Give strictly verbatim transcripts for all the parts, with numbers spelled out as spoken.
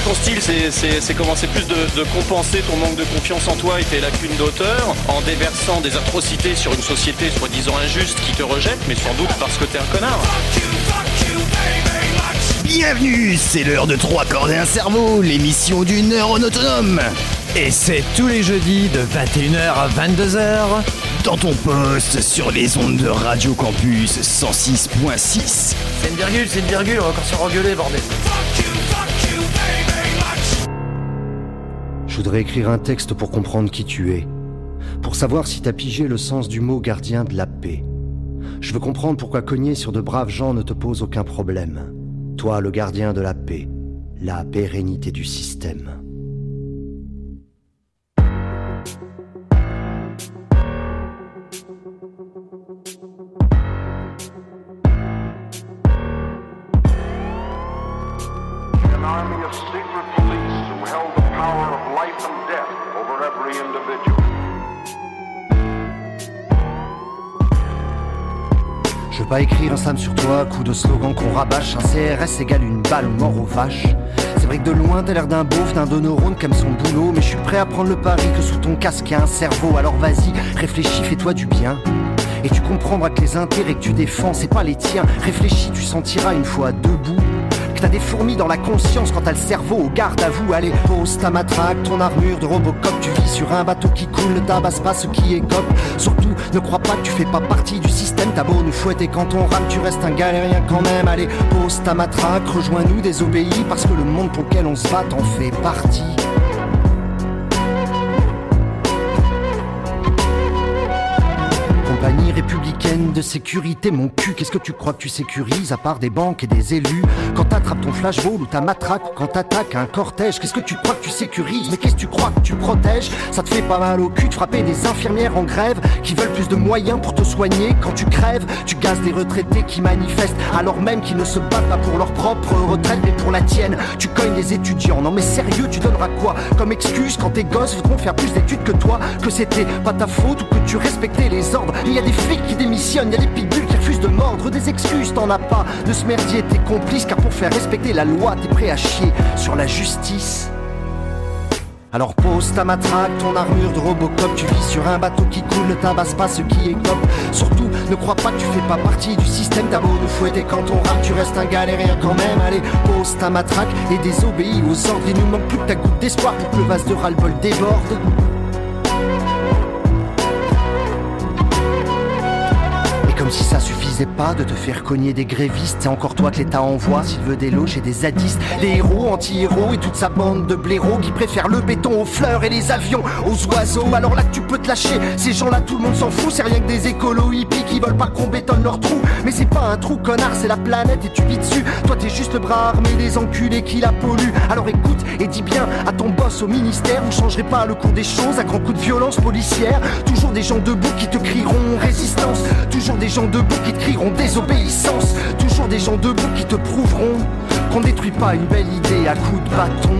ton style, c'est, c'est, c'est comment c'est plus de, de compenser ton manque de confiance en toi et tes lacunes d'auteur en déversant des atrocités sur une société soi-disant injuste qui te rejette, mais sans doute parce que t'es un connard. Bienvenue, c'est l'heure de trois cordes et un cerveau, l'émission du neurone autonome. Et c'est tous les jeudis de vingt et une heures à vingt-deux heures dans ton poste sur les ondes de Radio Campus cent six point six. C'est une virgule, c'est une virgule, on va encore se rengueuler, bordel. Je voudrais écrire un texte pour comprendre qui tu es, pour savoir si t'as pigé le sens du mot gardien de la paix. Je veux comprendre pourquoi cogner sur de braves gens ne te pose aucun problème. Toi, le gardien de la paix, la pérennité du système. An army of secret police who held the power of life and death over every individual. Je veux pas écrire un slam sur toi, coup de slogan qu'on rabâche. Un C R S égale une balle ou mort aux vaches. C'est vrai que de loin t'as l'air d'un beauf, d'un de neurone qui aime son boulot. Mais je suis prêt à prendre le pari que sous ton casque y a un cerveau. Alors vas-y, réfléchis, fais-toi du bien. Et tu comprendras que les intérêts que tu défends, c'est pas les tiens. Réfléchis, tu sentiras une fois debout que t'as des fourmis dans la conscience quand t'as le cerveau au garde à vous. Allez, pose ta matraque, ton armure de Robocop. Tu vis sur un bateau qui coule, ne tabasse pas ce qui écope. Surtout, ne crois pas que tu fais pas partie du système. T'as beau nous fouetter quand on rame, tu restes un galérien quand même. Allez, pose ta matraque, rejoins-nous, désobéis, parce que le monde pour lequel on se bat t'en fait partie. Compagnie républicaine de sécurité, mon cul, qu'est-ce que tu crois que tu sécurises à part des banques et des élus? Quand t'attrapes ton flashball ou ta matraque, ou quand t'attaques un cortège, qu'est-ce que tu crois que tu sécurises? Mais qu'est-ce que tu crois que tu protèges? Ça te fait pas mal au cul de frapper des infirmières en grève qui veulent plus de moyens pour te soigner quand tu crèves. Tu gazes des retraités qui manifestent alors même qu'ils ne se battent pas pour leur propre retraite mais pour la tienne. Tu cognes des étudiants, non mais sérieux, tu donneras quoi comme excuse quand tes gosses voudront faire plus d'études que toi? Que c'était pas ta faute ou que tu respectais les ordres? Il y a des flics qui démissionnent, il y a des pitbulls qui refusent de mordre. Des excuses, t'en as pas. De ce merdier, t'es complice, car pour faire respecter la loi, t'es prêt à chier sur la justice. Alors pose ta matraque, ton armure de Robocop. Tu vis sur un bateau qui coule, ne tabasse pas ce qui écope. Surtout, ne crois pas que tu fais pas partie du système. T'as beau nous fouetter quand on rame, tu restes un galérien quand même. Allez, pose ta matraque et désobéis aux ordres. Il nous manque plus que ta goutte d'espoir pour que le vase de ras-le-bol déborde. Comme si ça suffisait pas de te faire cogner des grévistes. C'est encore toi que l'État envoie s'il veut des loges et des zadistes. Les héros, anti-héros et toute sa bande de blaireaux qui préfèrent le béton aux fleurs et les avions aux oiseaux. Alors là tu peux te lâcher, ces gens-là tout le monde s'en fout. C'est rien que des écolos hippies qui veulent pas qu'on bétonne leur trou. Mais c'est pas un trou connard, c'est la planète et tu vis dessus. Toi t'es juste le bras armé des enculés qui la polluent. Alors écoute et dis bien à ton boss au ministère, vous changerez pas le cours des choses à grands coups de violence policière. Toujours des gens debout qui te crieront résistance. Toujours des gens debout qui te crieront désobéissance. Toujours des gens debout qui te prouveront qu'on détruit pas une belle idée à coups de bâton.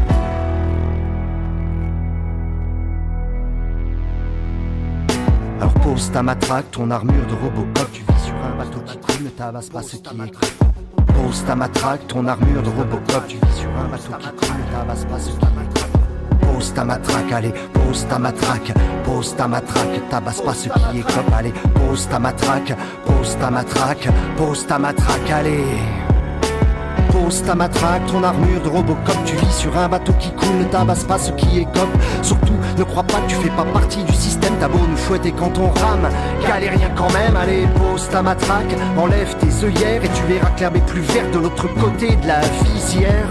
Alors pose ta matraque, ton armure de Robocop. Tu vis sur un bateau qui coule, ne tabasse pas ce qui est. Pose ta matraque, ton armure de Robocop. Tu vis sur un bateau qui coule, ne tabasse pas ce qui est. Pose ta matraque, allez, pose ta matraque, pose ta matraque, tabasse pas ce qui est cop, allez, pose ta matraque, pose ta matraque, pose ta matraque, allez. Pose ta matraque, ton armure de Robocop. Tu vis sur un bateau qui coule, ne tabasse pas ce qui est cop. Surtout, ne crois pas que tu fais pas partie du système. T'as beau nous fouetter quand on rame, galérien quand même. Allez, pose ta matraque, enlève tes œillères et tu verras que l'herbe est plus verte de l'autre côté de la visière.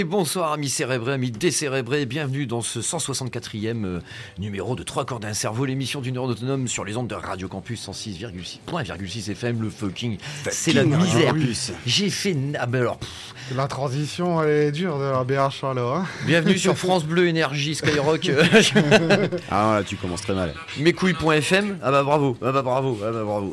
bonsoir amis cérébrés, amis décérébrés, bienvenue dans ce cent soixante-quatrième euh, numéro de trois cordes à un cerveau, l'émission d'une heure autonome sur les ondes de Radio Campus cent six virgule six F M, le fucking, c'est la misère. J'ai fait... Ah ben alors... Pff. La transition elle est dure de la B H alors. Hein. Bienvenue sur France Bleu Énergie Skyrock. Ah là tu commences très mal. Mes couilles.F M, ah bah bravo, ah bah bravo, ah bah bravo.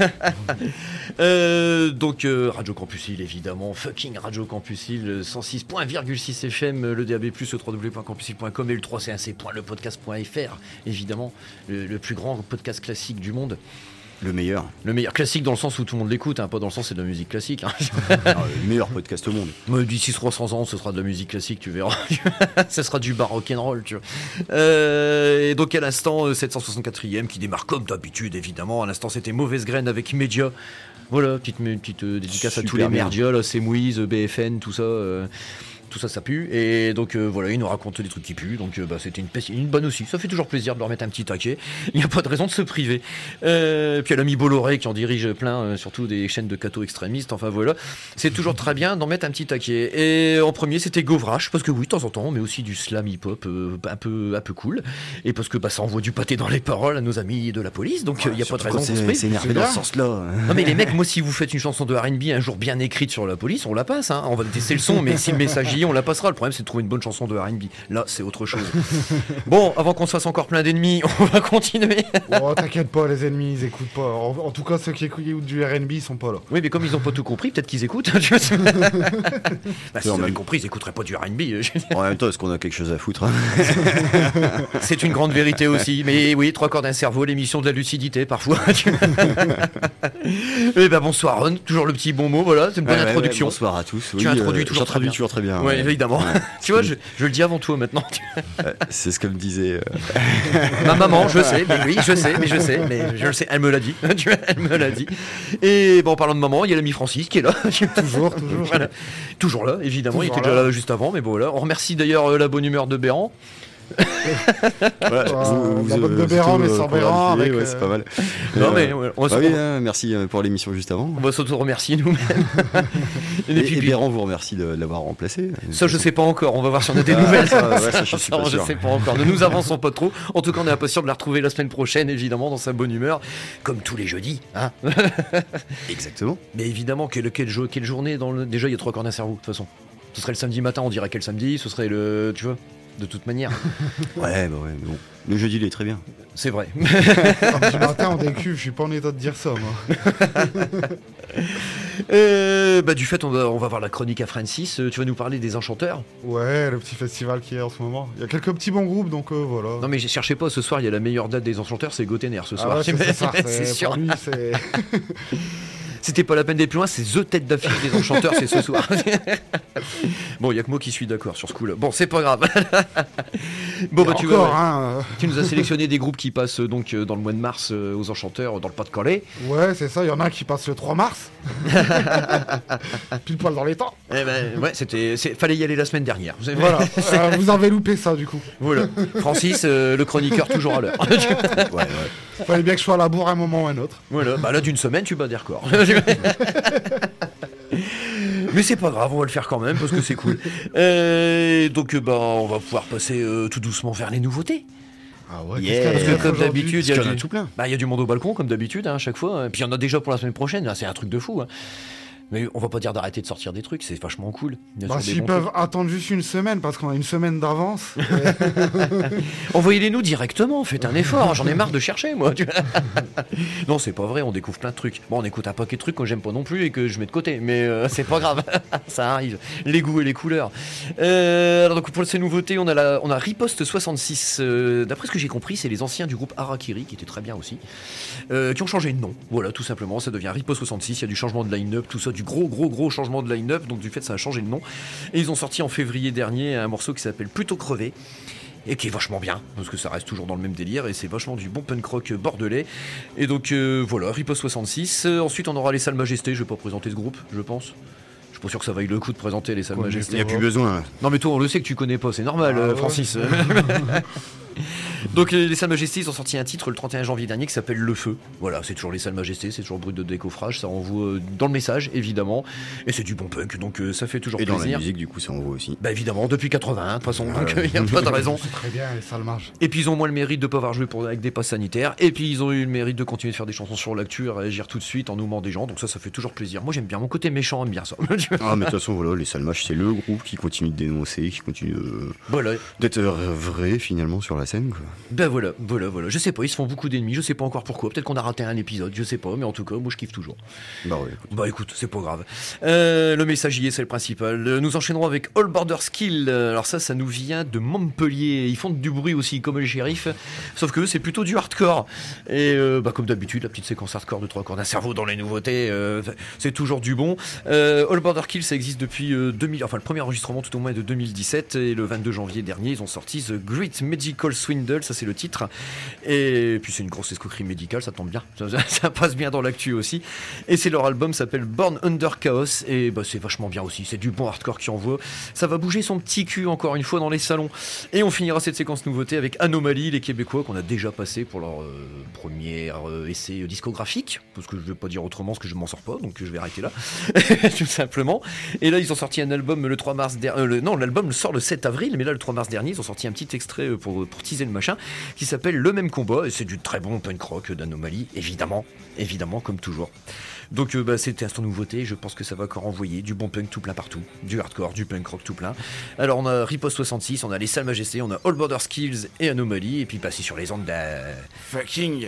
euh, donc euh, Radio Campus Lille évidemment, fucking Radio Campus Lille, cent six virgule six F M, le D A B plus, le w w w point campus lille point com et le trois c un c point le podcast point f r, évidemment, le, le plus grand podcast classique du monde. Le meilleur. Le meilleur classique dans le sens où tout le monde l'écoute, hein, pas dans le sens c'est de la musique classique. Hein. Alors, le meilleur podcast au monde. Moi, d'ici trois cents ans, ce sera de la musique classique, tu verras. Ce sera du bar rock'n'roll, tu vois. Euh, et donc à l'instant, sept cent soixante-quatrième qui démarre comme d'habitude, évidemment. À l'instant, c'était Mauvaise Graine avec Média. Voilà, petite, petite euh, dédicace Super à tous les merdias, là, c'est Mouise, B F N, tout ça. Euh, tout ça, ça pue. Et donc euh, voilà, ils nous racontent des trucs qui puent. Donc euh, bah, c'était une, une bonne aussi. Ça fait toujours plaisir de leur mettre un petit taquet. Il n'y a pas de raison de se priver. Euh, puis il y a l'ami Bolloré qui en dirige plein, euh, surtout des chaînes de cathos extrémistes. Enfin voilà, c'est toujours très bien d'en mettre un petit taquet. Et en premier, c'était Govrache, parce que oui, de temps en temps, on met aussi du slam hip-hop euh, un, peu, un peu cool. Et parce que bah, ça envoie du pâté dans les paroles à nos amis de la police. Donc il ouais, n'y a pas de raison de se priver. C'est énervé dans ce sens-là. Non mais les mecs, moi si vous faites une chanson de R and B un jour bien écrite sur la police, on la passe. Hein. On va tester le son, mais si le message y est, on la passera. Le problème, c'est de trouver une bonne chanson de R and B. Là, c'est autre chose. Bon, avant qu'on se fasse encore plein d'ennemis, on va continuer. Oh, t'inquiète pas, les ennemis, ils écoutent pas. En, en tout cas, ceux qui écoutent du R and B, ils sont pas là. Oui, mais comme ils ont pas tout compris, peut-être qu'ils écoutent. bah, si ils avaient compris, ils écouteraient pas du R and B. En même temps, est-ce qu'on a quelque chose à foutre hein. C'est une grande vérité aussi. Mais oui, trois cordes d'un cerveau, l'émission de la lucidité, parfois. Et ben bonsoir Ron, toujours le petit bon mot, voilà, c'est une bonne ouais, introduction. Ouais, bonsoir à tous. Tu oui, introduis euh, toujours, très bien. toujours très bien. Ouais, ouais. évidemment. Ouais, tu vois, je, je le dis avant toi maintenant. C'est ce qu'elle me disait. Euh... Ma maman, je sais, mais oui, je sais, mais je sais, mais je le sais, elle me l'a dit. Elle me l'a dit. Et bon, en parlant de maman, il y a l'ami Francis qui est là. Toujours, toujours. Voilà. Toujours là, évidemment, toujours il était là. déjà là juste avant, mais bon, là. On remercie d'ailleurs la bonne humeur de Béran. Ouais, vous, la botte de Béran mais sans Béran avec ouais, euh... c'est pas mal. Non euh, mais ouais, on va ah oui, hein, merci pour l'émission juste avant. On va s'auto-remercier nous-mêmes. et, et, puis, et Béran vous remercie de l'avoir remplacé. Ça je sais pas encore, on va voir si on a des nouvelles. Ça, ouais, ça, je suis pas je sûr. sais pas encore. Ne nous avançons pas trop. En tout cas, on est impatient de la retrouver la semaine prochaine, évidemment, dans sa bonne humeur, comme tous les jeudis, hein. Exactement. Mais évidemment, quelle, quelle, quelle journée dans le... Déjà, il y a trois cordes d'un cerveau, de toute façon. Ce serait le samedi matin, on dirait quel samedi. Ce serait le, tu vois. De toute manière. Ouais, bah ouais, mais bon. Le jeudi, il est très bien. C'est vrai. Du matin, en décu, je suis pas en état de dire ça, moi. euh, bah, du fait, on va, on va voir la chronique à Francis. Tu vas nous parler des Enchanteurs. Ouais, le petit festival qui est en ce moment. Il y a quelques petits bons groupes, donc euh, voilà. Non, mais cherchez pas, ce soir, il y a la meilleure date des Enchanteurs, c'est Gotener ce soir. Ah ouais, c'est, c'est, ça, c'est, c'est sûr. Pour lui, c'est... C'était pas la peine d'être plus loin, c'est The Tête d'affiche des Enchanteurs, c'est ce soir. Bon, il y a que moi qui suis d'accord sur ce coup-là. Bon, c'est pas grave. Bon, bah tu encore, vas, hein. Tu nous as sélectionné des groupes qui passent donc dans le mois de mars euh, aux Enchanteurs, dans le Pas-de-Calais. Ouais, c'est ça. Il y en a qui passent le trois mars. Pile poil dans les temps. Eh ben, ouais, c'était, c'est, fallait y aller la semaine dernière. Vous avez... Voilà. euh, vous avez loupé ça, du coup. Voilà. Francis, euh, le chroniqueur, toujours à l'heure. Ouais, ouais. Fallait bien que je sois à la bourre à un moment ou à un autre. Voilà. Bah là, d'une semaine, tu bats des records. Mais c'est pas grave, on va le faire quand même parce que c'est cool. Euh, donc bah on va pouvoir passer euh, tout doucement vers les nouveautés. Ah ouais, yeah. Parce que comme d'habitude, il y a du... tout plein. Bah il y a du monde au balcon comme d'habitude hein, à chaque fois. Et puis il y en a déjà pour la semaine prochaine. Là, c'est un truc de fou. Hein. Mais on va pas dire d'arrêter de sortir des trucs, c'est vachement cool. Bah s'ils peuvent trucs. Attendre juste une semaine parce qu'on a une semaine d'avance. Envoyez-les nous directement, faites un effort, j'en ai marre de chercher moi. Non c'est pas vrai, on découvre plein de trucs. Bon on écoute un paquet de trucs que j'aime pas non plus et que je mets de côté, mais euh, c'est pas grave, ça arrive. Les goûts et les couleurs. Euh, alors donc pour ces nouveautés, on a, la, on a Riposte soixante-six, euh, d'après ce que j'ai compris, c'est les anciens du groupe Harakiri, qui étaient très bien aussi, euh, qui ont changé de nom, voilà tout simplement, ça devient Riposte soixante-six, il y a du changement de line-up, tout ça, du gros gros gros changement de line-up, donc du fait ça a changé de nom et ils ont sorti en février dernier un morceau qui s'appelle Plutôt Crevé et qui est vachement bien parce que ça reste toujours dans le même délire et c'est vachement du bon punk rock bordelais et donc euh, voilà Riposte soixante-six. Euh, ensuite on aura les Salles Majestés, je vais pas présenter ce groupe je pense. Je suis pas sûr que ça vaille le coup de présenter les Salles Majestés. Il n'y a plus besoin. Non mais toi on le sait que tu connais pas, c'est normal, ah, euh, ouais. Francis. Donc les Salles Majestés, ils ont sorti un titre le trente et un janvier dernier qui s'appelle Le Feu. Voilà, c'est toujours les Salles Majestés, c'est toujours brut de décoffrage, ça envoie dans le message évidemment, et c'est du bon punk, donc euh, ça fait toujours Et plaisir. dans la musique, du coup, ça envoie aussi. Bah évidemment, depuis quatre-vingts, de toute façon, Ah donc il ouais. n'y a pas de raison. C'est très bien, les Salles Mages. Et puis ils ont moins le mérite de pas avoir joué pour, avec des passes sanitaires, et puis ils ont eu le mérite de continuer de faire des chansons sur l'actu, à réagir tout de suite en nommant des gens, donc ça, ça fait toujours plaisir. Moi j'aime bien, mon côté méchant aime bien ça. Ah, mais de toute façon, voilà, les Salmages, c'est le groupe qui continue de dénoncer, qui continue de... Voilà. d'être euh, vrai finalement sur la scène, quoi. Ben voilà, voilà, voilà. Je sais pas, ils se font beaucoup d'ennemis, je sais pas encore pourquoi. Peut-être qu'on a raté un épisode, je sais pas, mais en tout cas, moi je kiffe toujours. Bah ouais, écoute. Bah écoute, c'est pas grave. Euh, le message y est, c'est le principal. Euh, Nous enchaînerons avec All Border Skill. Euh, Alors ça, ça nous vient de Montpellier. Ils font du bruit aussi, comme les shérifs. Sauf que eux, c'est plutôt du hardcore. Et euh, bah, comme d'habitude, la petite séquence hardcore de trois corps d'un cerveau dans les nouveautés, euh, c'est toujours du bon. Euh, All Border Kill, ça existe depuis euh, deux mille. Enfin, le premier enregistrement tout au moins est de deux mille dix-sept. Et le vingt-deux janvier dernier, ils ont sorti The Great Medical Swindle. Ça, c'est le titre. Et puis, c'est une grosse escroquerie médicale, ça tombe bien. Ça, ça, ça passe bien dans l'actu aussi. Et c'est leur album s'appelle Born Under Chaos. Et bah, c'est vachement bien aussi. C'est du bon hardcore qui envoie. Ça va bouger son petit cul encore une fois dans les salons. Et on finira cette séquence nouveauté avec Anomaly, les Québécois qu'on a déjà passé pour leur euh, premier euh, essai discographique. Parce que je ne vais pas dire autrement, parce que je m'en sors pas. Donc je vais arrêter là. Tout simplement. Et là, ils ont sorti un album le trois mars dernier. Euh, non, l'album sort le sept avril. Mais là, le trois mars dernier, ils ont sorti un petit extrait pour, pour teaser le machin qui s'appelle Le Même Combat. Et c'est du très bon punk rock d'Anomaly. Évidemment. Évidemment, comme toujours. Donc euh, bah, c'était instant nouveauté, je pense que ça va encore envoyer du bon punk tout plein partout, du hardcore, du punk rock tout plein. Alors on a Riposte soixante-six, on a les Salles Majestés, on a All Border Skills et Anomaly, et puis passer sur les ondes de... Fucking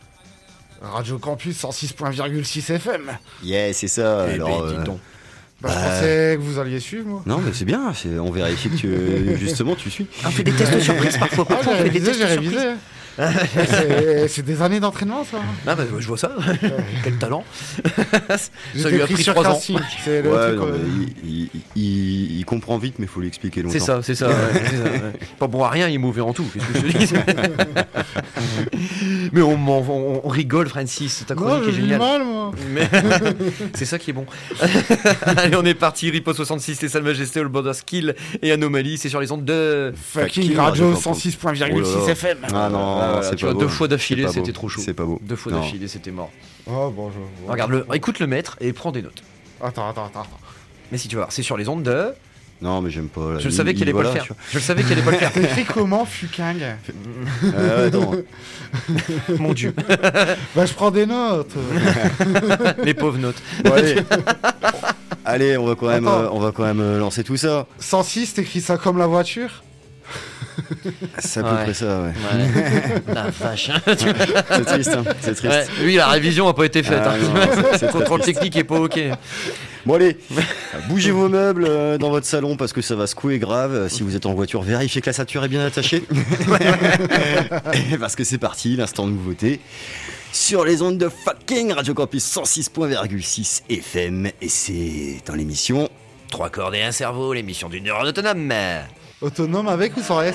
Radio Campus cent six virgule six F M. Yeah, c'est ça. Eh alors, ben, dis euh, donc. Bah, je Bah. pensais que vous alliez suivre, moi. Non, mais c'est bien, c'est... on vérifie que tu... justement tu suis. On fait des tests surprises parfois, Ah, parfois on j'ai fait des révisé, tests j'ai surprises. révisé. c'est, c'est des années d'entraînement, ça. Ah bah je vois ça, quel talent. Ça J'étais lui a pris pris sur trois ans. casting. C'est le Ouais, truc, non, euh, mais il, il, il- il comprend vite, mais il faut lui expliquer longtemps. C'est ça, c'est ça, ouais, c'est ça, ouais. Pas bon à rien, il est mauvais en tout, qu'est-ce que je te dis. Mais on, m'en- on, on rigole, Francis, ta Non, chronique est j'ai du géniale. mal, moi. Mais c'est ça qui est bon. Allez, on est parti. Ripo soixante-six, les Salles Majestés, All Border Skill et Anomaly. C'est sur les ondes de. Fucking Fucking Radio Radio cent six virgule six Oh là là. F M. Ah non, Ah, voilà, c'est tu pas vois, beau. deux fois d'affilée, C'est pas c'était beau. trop chaud. C'est pas beau. Deux fois Non. d'affilée, c'était mort. Oh, bon, je... Regarde le, écoute le maître et prends des notes. Attends, attends, attends. attends. Mais si tu vas voir, c'est sur les ondes de. Non, mais j'aime pas. là. Je le Il- savais il- qu'il allait pas le voilà, faire. tu Je le savais qu'il allait pas le faire. T'écris comment, Fuking? vois. Euh, attends. Mon Dieu, Bah, je prends des notes. les pauvres notes. Bon, allez. Allez, on va quand même, Attends. euh, on va quand même euh, lancer tout ça. cent six, t'écris ça comme la voiture? C'est à peu Ouais. près ça, ouais. Ouais. La vache. hein. C'est triste, hein. C'est triste. Ouais, lui, la révision a pas été faite. Ah, hein. non, c'est- c'est Le très contrôle triste. technique est pas ok. Bon allez, bougez vos meubles euh, dans votre salon parce que ça va secouer grave. Euh, Si vous êtes en voiture, vérifiez que la ceinture est bien attachée. Parce que c'est parti, l'instant nouveauté. Sur les ondes de fucking Radio Campus cent six virgule six F M. Et c'est dans l'émission... Trois cordes et un cerveau, l'émission d'une neurone autonome. Autonome avec ou sans S?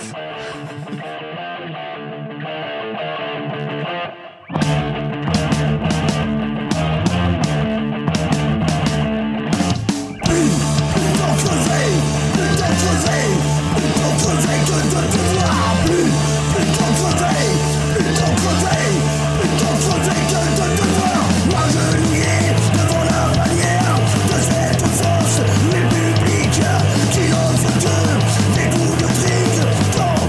Qui offre que des coups de trick dans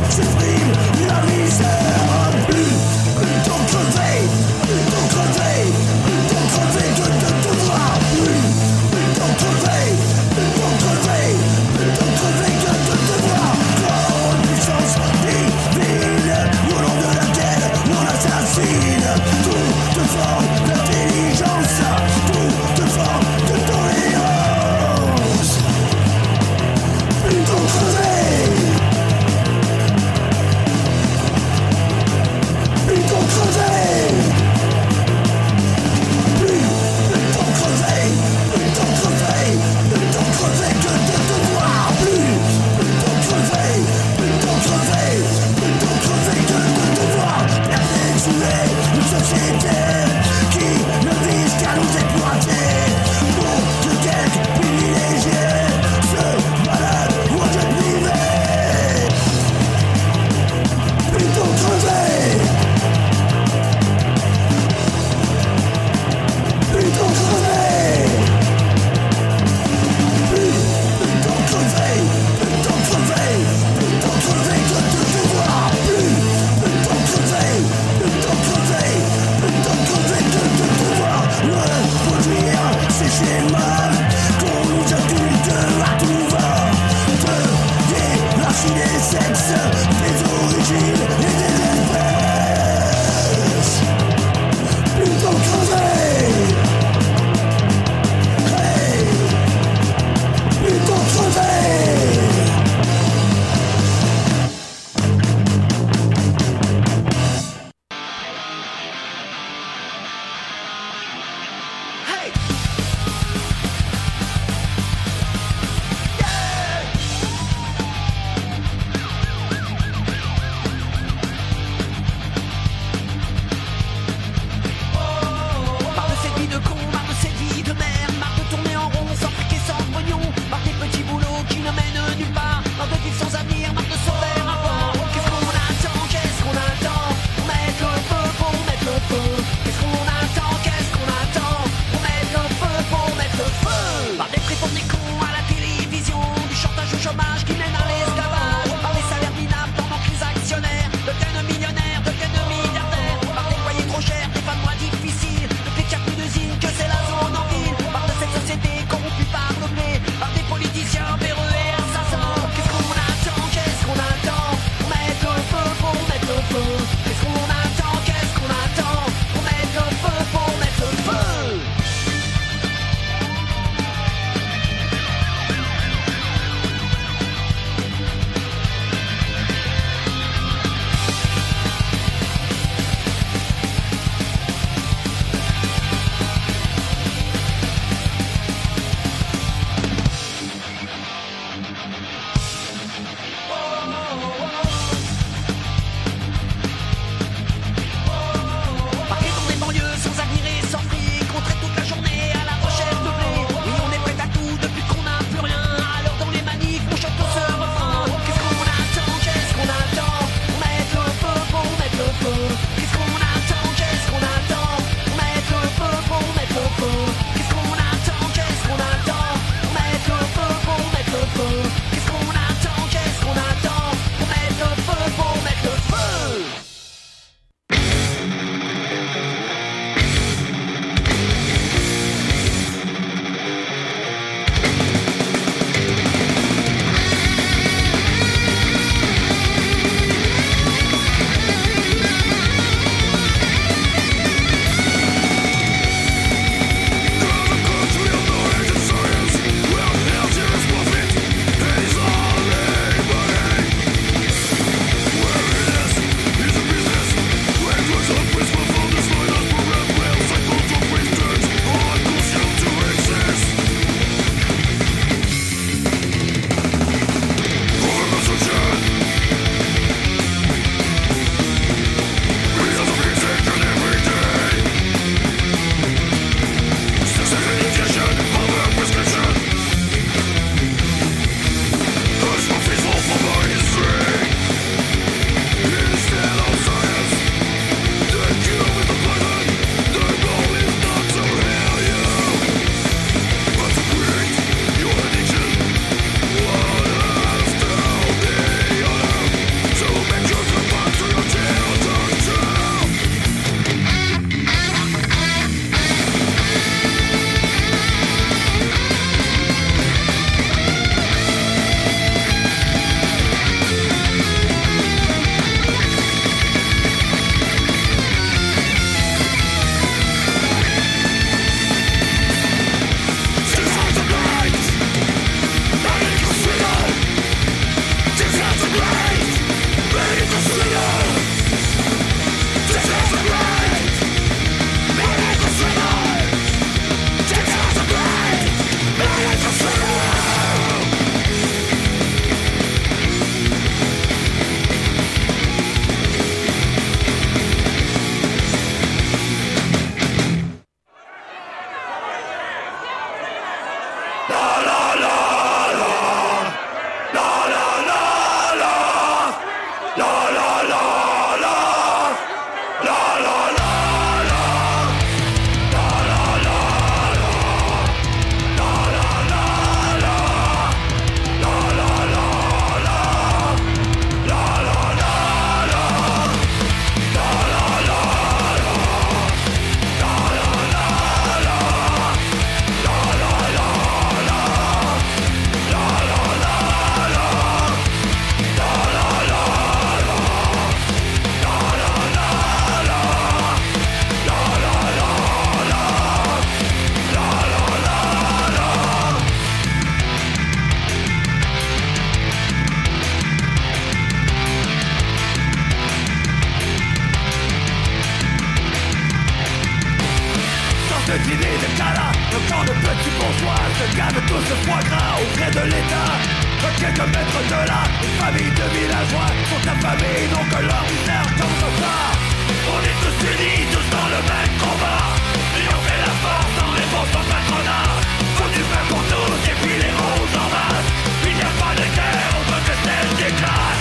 fini des cas-là. Le camp de petits bourgeois se gave tous le foie gras auprès de l'État. À quelques mètres de là, une famille de villageois sont affamés, donc leur misère comme ça. On est tous unis, tous dans le même combat. Et on fait la force en réponse au patronat. Faut du pain pour tous et puis les roses en masse. Il n'y a pas de guerre, on veut que celle des classes.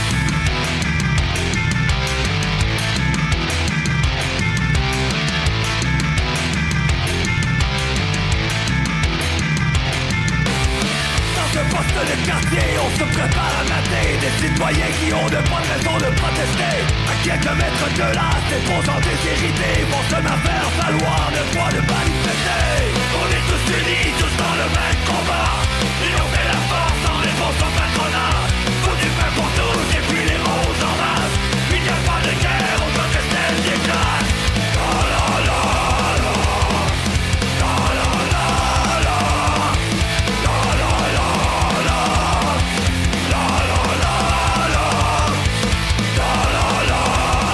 Dans ce poste de quartier, on se prépare à mater des citoyens qui ont de bonnes raisons de protester. À quelques mètres de là, ces posants déshérités vont seulement faire valoir le droit de manifester. On est tous unis, tous dans le même combat. Et on fait la force en réponse au patronat. Faut du pain pour tous et puis les roses en masse. Il n'y a pas de guerre, on veut que celle des classes. La la la la, la la la la, la la la la, la la la la, la la la la,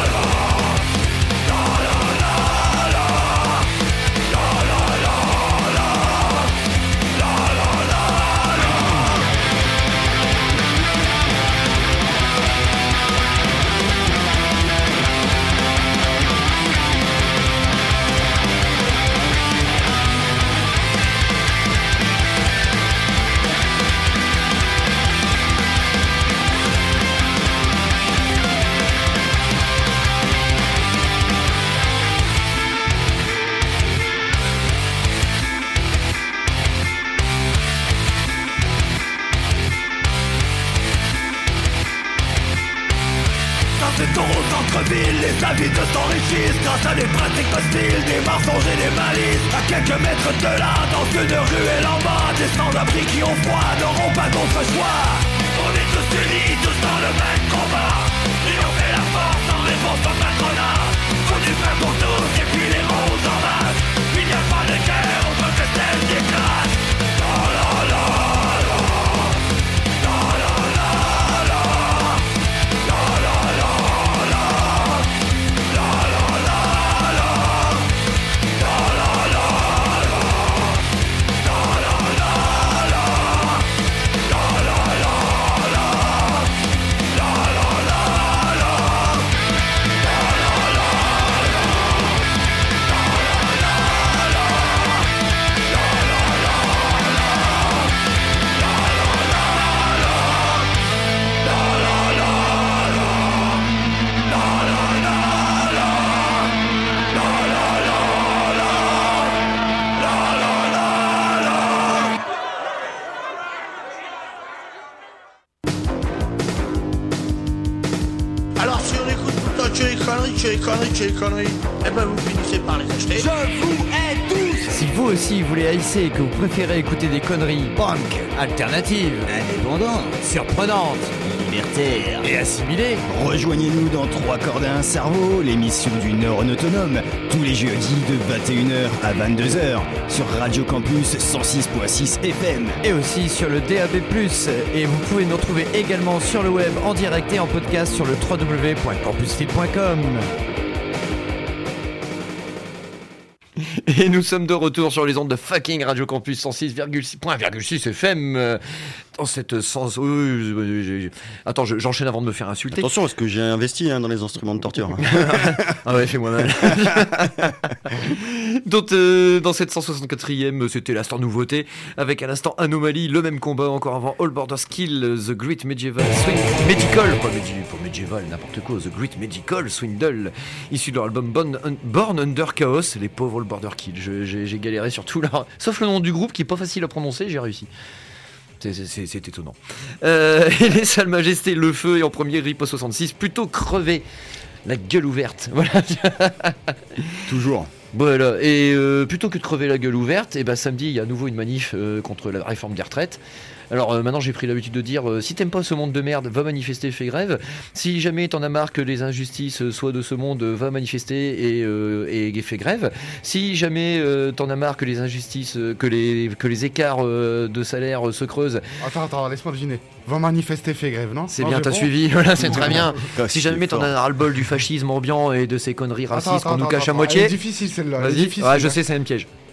la la la la, la la la la, la la la la. Dans ces tours au centre-ville, les habites s'enrichissent grâce à des pratiques hostiles, des mensonges et des malices. À quelques mètres de là, dans une ruelle en bas, des sans-abri qui ont froid n'auront pas d'autre choix. On est tous unis, tous dans le même combat. Et on fait la force en réponse au patronat. Faut du pain pour tous et puis les roses en masse. Il n'y a pas de guerre, on veut que celle des classes. La la la la, la la la la, la la la la, la la la la, la la la la, la la la la, la la la la, la la la la. Alors si on écoute tout le temps que les conneries, que les conneries, que les conneries, eh ben vous finissez par les acheter. Je vous hais tous. Si vous aussi voulez haïsser et que vous préférez écouter des conneries punk, alternatives, Indépendant, surprenantes libertaire. et assimilées, Rejoignez-nous dans Trois cordes à un cerveau, l'émission du neurone autonome, tous les jeudis de vingt et une heures à vingt-deux heures sur Radio Campus cent six point six F M. et aussi sur le D A B plus. Et vous pouvez nous retrouver également sur le web en direct et en podcast sur le w w w point campus street point com. Et nous sommes de retour sur les ondes de fucking Radio Campus cent six virgule six F M. euh, Dans cette sens. oui, oui, oui, j'ai- j'ai- Attends, je- j'enchaîne avant de me faire insulter. Attention, parce que j'ai investi hein, dans les instruments de torture. Ah ouais, fais-moi mal. Donc, euh, dans cette cent soixante-quatrième, c'était l'instant nouveauté, avec à l'instant Anomalie, le même combat encore avant All Border Skill, The Great Medieval Swing Medical, pas, médi- pas Medieval, n'importe quoi, The Great Medical Swindle, issu de leur album Born, Un- Born Under Chaos, les pauvres All Border Kill. Je- J'ai j'ai galéré sur tout là, sauf le nom du groupe qui est pas facile à prononcer, j'ai réussi. C'est, c'est- c'est- c'est étonnant. Euh, et les Salles Majestés, le feu, et en premier Ripo soixante-six, plutôt crevé, la gueule ouverte. Voilà. Toujours. Voilà, et euh, plutôt que de crever la gueule ouverte, et ben samedi il y a à nouveau une manif euh, contre la réforme des retraites. Alors euh, maintenant j'ai pris l'habitude de dire euh, si t'aimes pas ce monde de merde, va manifester, fais grève. Si jamais t'en as marre que les injustices euh, soient de ce monde, euh, va manifester et, euh, et fais grève. Si jamais euh, t'en as marre que les injustices, euh, que les que les écarts euh, de salaire euh, se creusent, Attends, attends, laisse-moi deviner. Va manifester, fais grève, non c'est Non, bien, j'ai t'as bon suivi, voilà, c'est très bien. Ah, Si c'est jamais t'en fort. as ras-le-bol du fascisme ambiant et de ces conneries Attends, racistes attends, qu'on nous attends, cache à attends, moitié, elle est difficile celle-là. elle est vas-y. difficile, Ouais, je hein. sais, c'est un piège.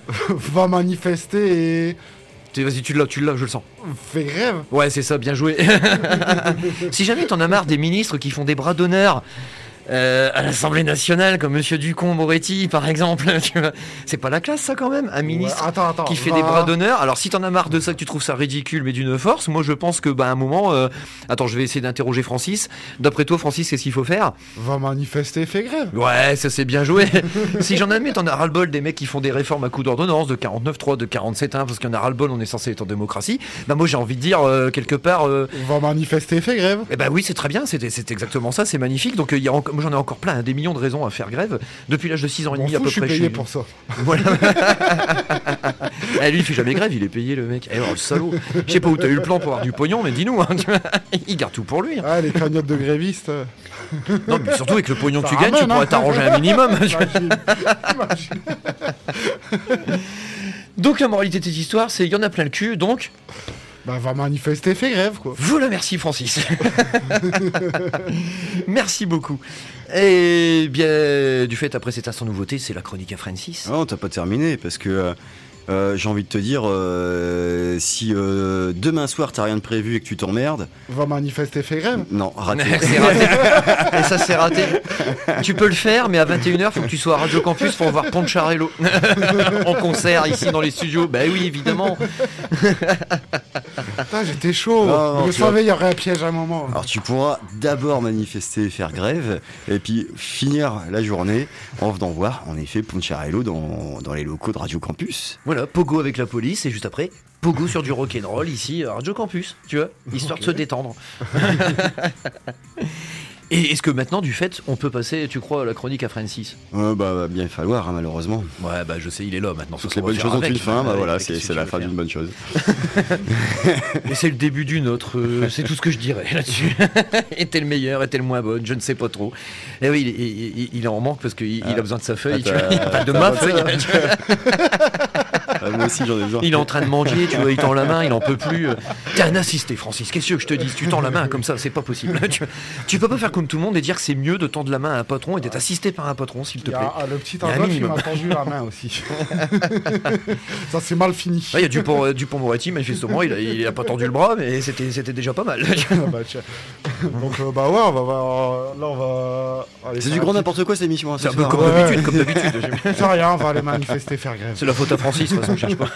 Va manifester et... Vas-y, tu l'as, tu l'as, je le sens. Fais grève. Ouais, c'est ça, bien joué. Si jamais t'en as marre des ministres qui font des bras d'honneur euh, à l'Assemblée nationale, comme Monsieur Ducombe-Moretti, par exemple, tu vois, c'est pas la classe, ça, quand même, un ministre ouais, attends, attends, qui fait va... des bras d'honneur. Alors, si t'en as marre de ça, que tu trouves ça ridicule, mais d'une force, moi, je pense que, bah, à un moment... Euh... Attends, je vais essayer d'interroger Francis. D'après toi, Francis, qu'est-ce qu'il faut faire? Va manifester, fais grève. Ouais, ça, c'est bien joué. Si j'en admets, t'en as ras-le-bol des mecs qui font des réformes à coup d'ordonnance, de quarante-neuf trois, de quarante-sept un, parce qu'il y en a ras-le-bol, on est censé être en démocratie. Bah, moi, j'ai envie de dire, euh, quelque part... Euh... Va manifester, fais grève. Eh bah oui, c'est très bien, c'est, c'est exactement ça, c'est magnifique. Donc, euh, y a en... moi, j'en ai encore plein, hein, des millions de raisons à faire grève. Depuis l'âge de six ans et demi, à peu je suis près. payé Je suis pour ça. Voilà. Eh, lui, il fait jamais grève, il est payé, le mec. Eh, oh, le salaud. Je sais pas où t'as eu le plan pour avoir du pognon, mais dis-nous. Hein, il garde tout pour lui. Hein. Ah, les cagnottes de grévistes. Non, mais surtout avec le pognon que tu ramène, gagnes, tu pourrais hein. t'arranger un minimum. Imagine. Imagine. Donc, la moralité de cette histoire, c'est il y en a plein le cul, donc. Bah, va manifester, fais grève, quoi. Voilà, merci, Francis. Merci beaucoup. Et bien, du fait, après cette instant nouveauté, c'est la chronique à Francis. Non, t'as pas terminé, parce que euh, euh, j'ai envie de te dire, euh, si euh, demain soir t'as rien de prévu et que tu t'emmerdes... Va manifester, fais grève. Non, raté. C'est raté. Et ça, c'est raté. Tu peux le faire, mais à vingt et une heures, faut que tu sois à Radio Campus pour voir Poncharello en concert ici dans les studios. Bah oui, évidemment. Putain, j'étais chaud. Non, non, je tu savais, il y aurait un piège à un moment. Alors tu pourras d'abord manifester et faire grève, et puis finir la journée en venant voir, en effet, Poncharello dans, dans les locaux de Radio Campus. Voilà, Pogo avec la police, et juste après, Pogo sur du rock'n'roll ici à Radio Campus, tu vois, histoire okay. de se détendre. Et est-ce que maintenant, du fait, on peut passer, tu crois, à la chronique à Francis? euh, Bah, va bien falloir, hein, malheureusement. Ouais, bah, je sais, il est là maintenant. Toutes les bonnes choses ont une fin, bah voilà, c'est, c'est la fin d'une bonne chose. Et c'est le début d'une autre, euh, c'est tout ce que je dirais là-dessus. Était le meilleur, était le moins bonne, je ne sais pas trop. Et oui, il, il, il est en manque parce qu'il ah, a besoin de sa feuille, tu vois, il n'y a pas de ma feuille. Ah, moi aussi, j'en ai besoin. Il est en train de manger, tu vois, il tend la main, il en peut plus. T'es un assisté, Francis, qu'est-ce que je te dis? Tu tends la main comme ça, c'est pas possible. Tu, tu peux pas faire comme tout le monde et dire que c'est mieux de tendre la main à un patron et d'être assisté par un patron, s'il te plaît. Ah, le petit enveloppe, il m'a tendu la main aussi. Ça, c'est mal fini. Il ah, y a Dupont, euh, Dupont-Moretti, manifestement, il a, il a pas tendu le bras, mais c'était, c'était déjà pas mal. Bah, donc, euh, bah ouais, on va voir. Là, on va. Aller c'est du grand n'importe quoi cette émission. Hein, c'est un peu comme ouais. d'habitude, comme d'habitude. C'est rien, on va aller manifester, faire grève. C'est la faute à Francis, de toute façon, je cherche pas.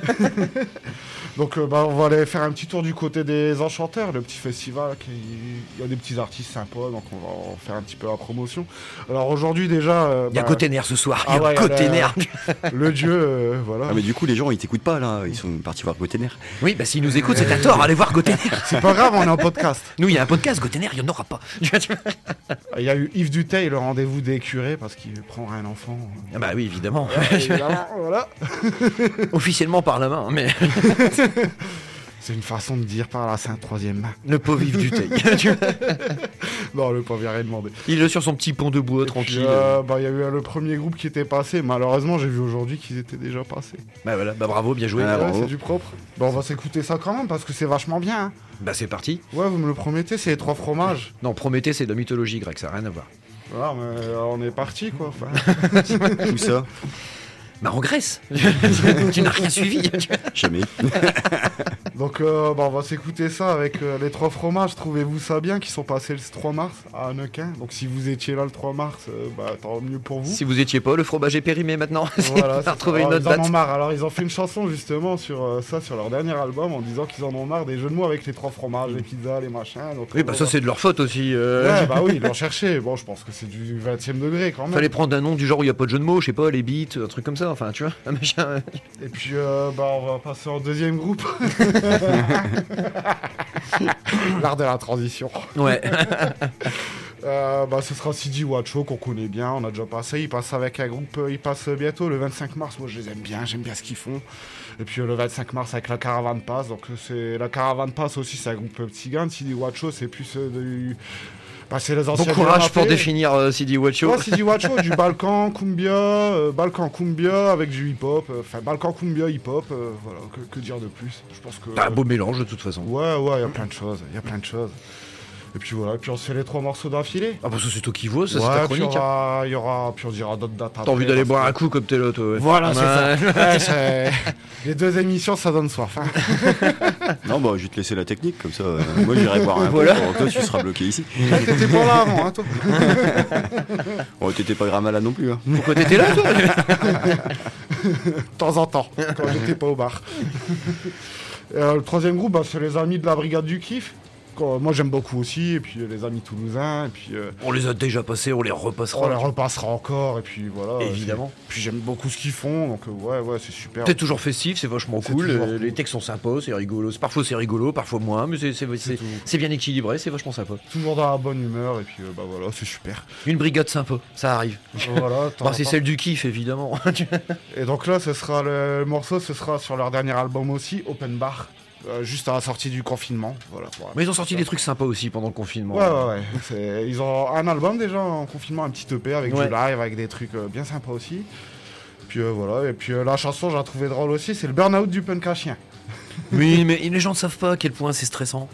Donc, euh, bah, on va aller faire un petit tour du côté des Enchanteurs, le petit festival. Qui... Il y a des petits artistes sympas, donc on va en faire un petit peu la promotion. Alors aujourd'hui, déjà. Euh, il y a bah... Gotener ce soir. Ah, il y a ouais, Gotener. Le... le dieu, euh, voilà. Ah, mais du coup, les gens, ils t'écoutent pas là. Ils sont partis voir Gotener. Oui, bah s'ils nous écoutent, c'est un tort. Allez voir Gotener. C'est pas grave, on est en podcast. Nous, il y a un podcast. Gotener, il n'y en aura pas. Il y a eu Yves Duteil, le rendez-vous des curés, parce qu'il prendra un enfant. Ah bah oui, évidemment. Ouais, évidemment, voilà. Officiellement par la main, mais. C'est une façon de dire par la sainte troisième main. Le pauvre Yves Duteil. Non, le pauvre, il a rien demandé. Il est sur son petit pont de bois, tranquille. Euh, bah, il y a eu le premier groupe qui était passé. Malheureusement, j'ai vu aujourd'hui qu'ils étaient déjà passés. Bah voilà, bah bravo, bien joué. Ah, ouais, bravo. C'est du propre. Bah, on va s'écouter ça quand même, parce que c'est vachement bien. Hein. Bah c'est parti. Ouais, vous me le promettez, c'est les trois fromages. Non, Prométhée, c'est de la mythologie grecque, ça n'a rien à voir. Ah, mais on est parti, quoi. Enfin... Où ça? Bah en Grèce. Tu n'as rien suivi. Jamais. Donc euh, bah, on va s'écouter ça avec euh, les trois fromages. Trouvez-vous ça bien, qui sont passés le trois mars à Annequin. Donc si vous étiez là le trois mars, euh, bah tant mieux pour vous. Si vous étiez pas, le fromage est périmé maintenant. Voilà, on a retrouvé une autre ils en date. ont marre. Alors ils ont fait une chanson justement sur euh, ça, sur leur dernier album, en disant qu'ils en ont marre des jeux de mots avec les trois fromages, les pizzas, les machins. Donc, oui, bah ça c'est de leur faute aussi. Euh... Ouais, bah oui, ils l'ont cherché. Bon, je pense que c'est du vingtième degré quand même. Fallait prendre un nom du genre où il n'y a pas de jeu de mots, je sais pas, les beats, un truc comme ça, enfin tu vois. Et puis euh, bah on va passer en deuxième groupe. L'art de la transition. Ouais. euh, bah ce sera C D Wacho qu'on connaît bien, on a déjà passé. Il passe avec un groupe, il passe bientôt le vingt-cinq mars. Moi je les aime bien, j'aime bien ce qu'ils font. Et puis euh, le vingt-cinq mars avec la Caravane Pass. Donc c'est la Caravane Pass aussi, c'est un groupe Tzigane. C D Wacho c'est plus euh, du Bah, c'est les anciens. Bon courage pour définir euh, C D Wacho. Ouais, C D Wacho, du Balkan, Cumbia, euh, Balkan Cumbia avec du hip-hop. Enfin, euh, Balkan Cumbia hip-hop, euh, voilà, que, que dire de plus? Je pense que. T'as un beau mélange de toute façon. Ouais, ouais, il y a plein de choses, il y a plein de choses. Et puis voilà, et puis on se fait les trois morceaux d'affilée. Ah bah ça c'est toi qui vois, ça ouais, c'est ta puis chronique. il y aura, il y aura, puis on dira d'autres dates. T'as envie d'aller boire que... un coup comme t'es là, toi. Ouais. Voilà, ouais. c'est ça. Ouais, c'est... Les deux émissions, ça donne soif. Hein. Non, bah je vais te laisser la technique, comme ça. Euh, moi j'irai boire un voilà. coup, alors toi tu seras bloqué ici. Ah, t'étais pas là avant, hein, toi. Oh, t'étais pas grave malade non plus. Hein. Pourquoi t'étais là, toi? De temps en temps, quand j'étais pas au bar. Euh, le troisième groupe, bah, c'est les amis de la Brigade du Kiff. Quand, moi j'aime beaucoup aussi, et puis euh, les amis toulousains, et puis... Euh, on les a déjà passés, on les repassera. On les repassera encore, et puis voilà. Évidemment. Puis j'aime beaucoup ce qu'ils font, donc euh, ouais, ouais, c'est super. Peut-être toujours festif, c'est vachement c'est cool. toujours Les, cool. les textes sont sympas, c'est rigolo. Parfois c'est rigolo, parfois moins, mais c'est, c'est, c'est, tout. c'est bien équilibré, c'est vachement sympa. Toujours dans la bonne humeur, et puis euh, bah voilà, c'est super. Une brigade sympa, ça arrive. Voilà, Bon, c'est celle du kiff, évidemment. Et donc là, ce sera le, le morceau, ce sera sur leur dernier album aussi, Open Bar. Euh, juste à la sortie du confinement. Voilà, voilà. Mais ils ont sorti des trucs sympas aussi pendant le confinement. Ouais, ouais, ouais. C'est... Ils ont un album déjà en confinement, un petit E P avec ouais. du live, avec des trucs euh, bien sympas aussi. Puis euh, voilà, et puis euh, la chanson, j'ai trouvé drôle aussi, c'est le burn-out du punk à chien. Oui, mais les gens ne savent pas à quel point c'est stressant.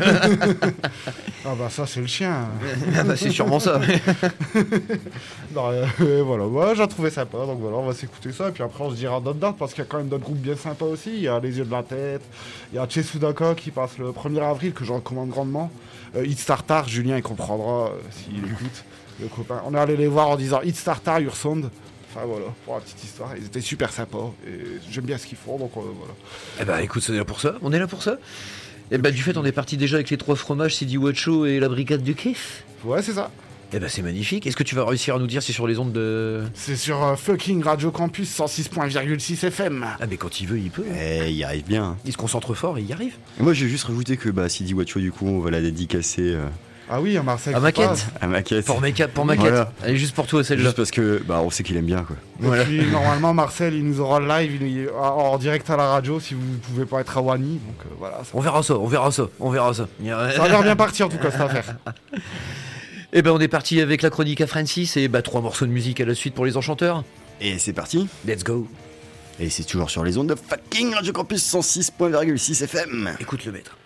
Ah bah ça, c'est le chien. Ah bah c'est sûrement ça. Non, euh, voilà, ouais, j'ai trouvé sympa, donc voilà, on va s'écouter ça, et puis après on se dira d'autres dates, parce qu'il y a quand même d'autres groupes bien sympas aussi. Il y a Les Yeux de la Tête, il y a Che Sudaka qui passe le premier avril, que je recommande grandement. Euh, Hit Startar, Julien il comprendra euh, s'il écoute, le copain. On est allé les voir en disant Hit Startar, Ursound. Enfin voilà, pour la petite histoire, ils étaient super sympas, et j'aime bien ce qu'ils font, donc euh, voilà. Eh bah écoute, c'est là pour ça, on est là pour ça. Et bah du fait, on est parti déjà avec les trois fromages, Sidi Wacho et la Brigade du Kiff. Ouais, c'est ça. Eh bah c'est magnifique. Est-ce que tu vas réussir à nous dire si sur les ondes de... C'est sur euh, fucking Radio Campus cent six virgule six F M. Ah mais quand il veut, il peut. Eh, il arrive bien. Il se concentre fort et il y arrive. Et moi j'ai juste rajouté que bah, Sidi Wacho, du coup, on va la dédicacer euh, Ah oui, à Marseille. À Maquette. à Maquette. Pour Maquette, pour Maquette. Voilà. Elle est juste pour toi celle-là. Juste parce que bah, on sait qu'il aime bien, quoi. Et Voilà. puis normalement Marcel il nous aura live il, il- en direct à la radio si vous ne pouvez pas être à Wani, donc euh, voilà. Ça, On verra ça, on verra ça, on verra ça. ça a l'air bien parti en tout cas cette affaire. Et ben on est parti avec la chronique à Francis et bah trois morceaux de musique à la suite pour les enchanteurs. Et c'est parti. Let's go. Et c'est toujours sur les ondes de fucking Radio Campus cent six virgule six F M. Écoute le maître.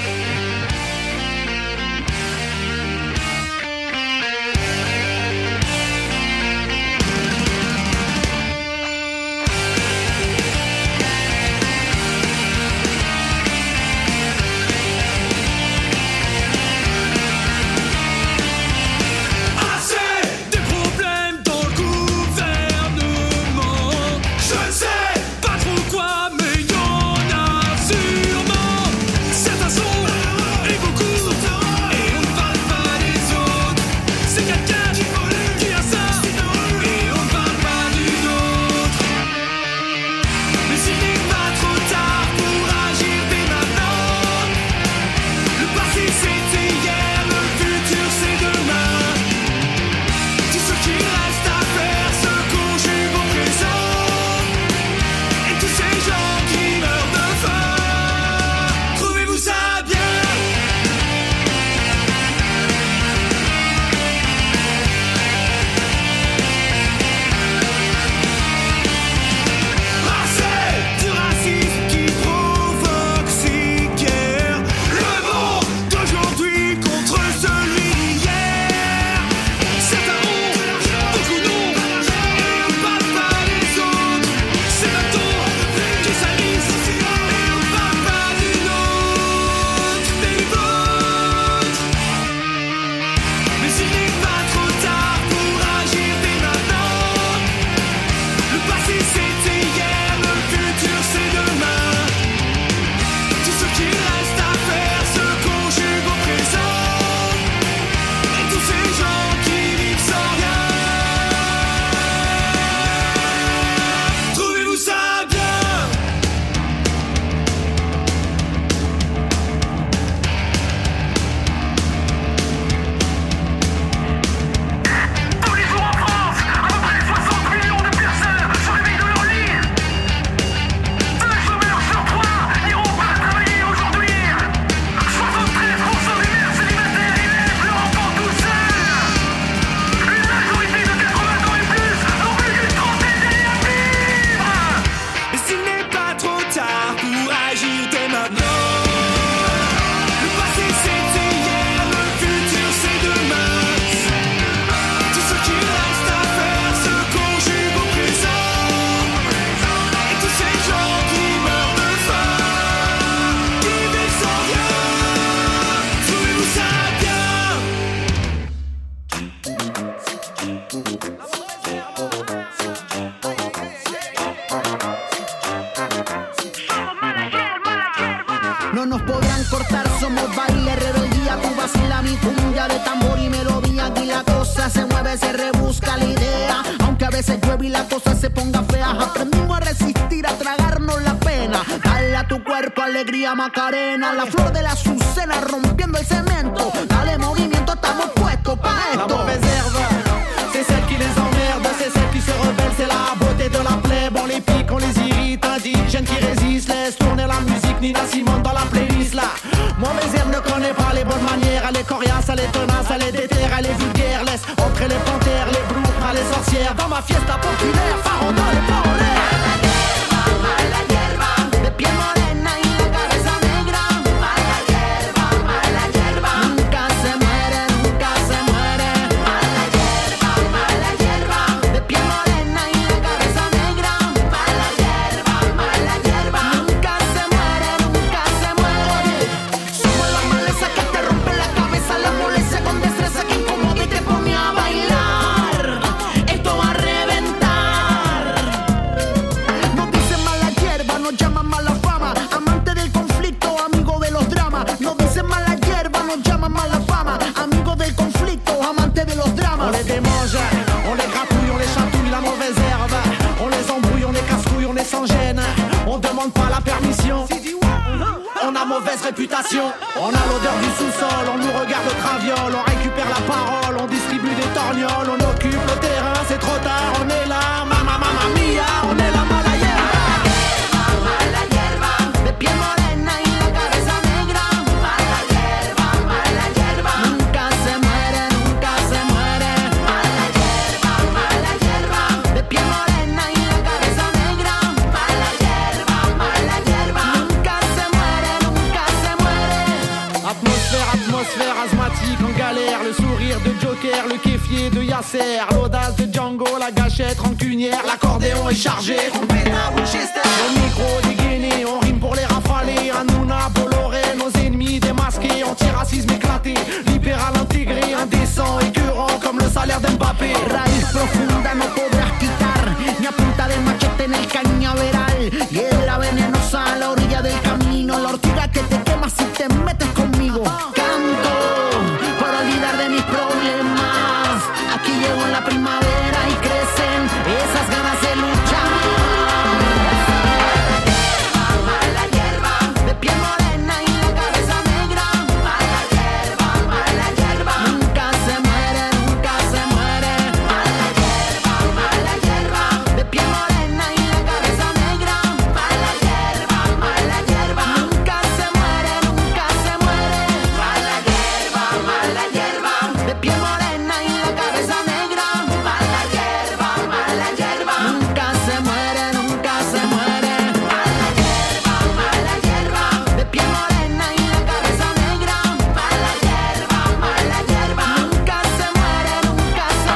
Assez des problèmes dans le gouvernement. Je ne sais pas trop quoi, mais y en a sûrement. Certains sont la idea. Aunque a veces llueve y la cosa se ponga fea, aprendimos a resistir, a tragarnos la pena. Dale a tu cuerpo alegría Macarena, la flor de la azucena rompiendo el cemento. Dale movimiento, estamos puestos pa' esto. La mauvaise herbe, c'est celle qui les emmerde, c'est celle qui se rebelle, c'est la beauté de la plèbe. On les pique, on les irrite, indigènes qui résistent, laisse tourner la musique, Nina Simone dans la playlist là. Mauvaise herbe ne connaît pas les bonnes manières, elle est coriace, elle est tenace, elle est déterre, elle est vulgaire. Laisse entrer les panthères, les blouses, les sorcières dans ma fiesta populaire, farandole et pas en l'air. Mala hierba, de piel morena y la cabeza negra. Mala hierba, mala hierba, nunca se muere, nunca se muere. Mala hierba, mala hierba, de piel morena y la cabeza negra. Mala hierba, mala hierba, nunca se muere, nunca se muere. Somos la maleza que te rompe la cabeza, la molestia con destreza que incomoda y te pone a bailar. Esto va a reventar. Nos dicen mala hierba, nos llaman mala fama, amante del conflicto, amigo de los dramas. Nos dicen mala hierba, nos llaman mala fama, amigo del conflicto, amante de los dramas. On les démange, on les gratouille, on les chatouille, la mauvaise herbe. On les embrouille, on les casse-couille, on est sans gêne. On demande pas la permission, on a mauvaise réputation. On a l'odeur du sous-sol, on nous regarde au traviole. On récupère la parole, on distribue des torgnoles. On occupe le terrain, c'est trop tard, on est là. Mama, mama mia, on est la mala hierba. Mala hierba, de piel morena y la cabeza negra. Mala hierba, mala hierba, nunca se muere, nunca se muere. Mala hierba, mala hierba, de piel morena y la cabeza negra. Mala hierba, mala hierba, nunca se muere, nunca se muere. Atmosphère, atmosphère asthmatique en galère. Le sourire de Joker, le kéfier de Yasser. L'audace de Django, la gâchette rancunière. L'accordéon est chargé, on pénard Winchester. Au micro dégainé, on rime pour les rafaler. Hanouna, Bolloré, nos ennemis démasqués. Antiracisme éclaté, libéral intégré. Indécent, écœurant comme le salaire d'Mbappé. Raíz profunda no podrás quitar, ni a punta de machete en el cañaveral. Hiedra venenosa a la orilla del camino, la ortiga que te quema si te metes conmigo. Canto para olvidar de mis problemas. Aquí llegó la primavera y crecen esas ganas de luchar. Mala hierba, de piel morena y la cabeza negra. Mala hierba, mala hierba, nunca se muere, nunca se muere. Mala hierba, mala hierba, de piel morena y la cabeza negra. Mala hierba, mala hierba, nunca se muere, nunca se muere. Mala hierba, mala hierba, de piel morena y la cabeza negra. Mala hierba, mala hierba, nunca se muere, nunca se muere. Mala hierba, mala hierba, de piel morena y la cabeza negra. Mala hierba, mala hierba, nunca se muere, nunca se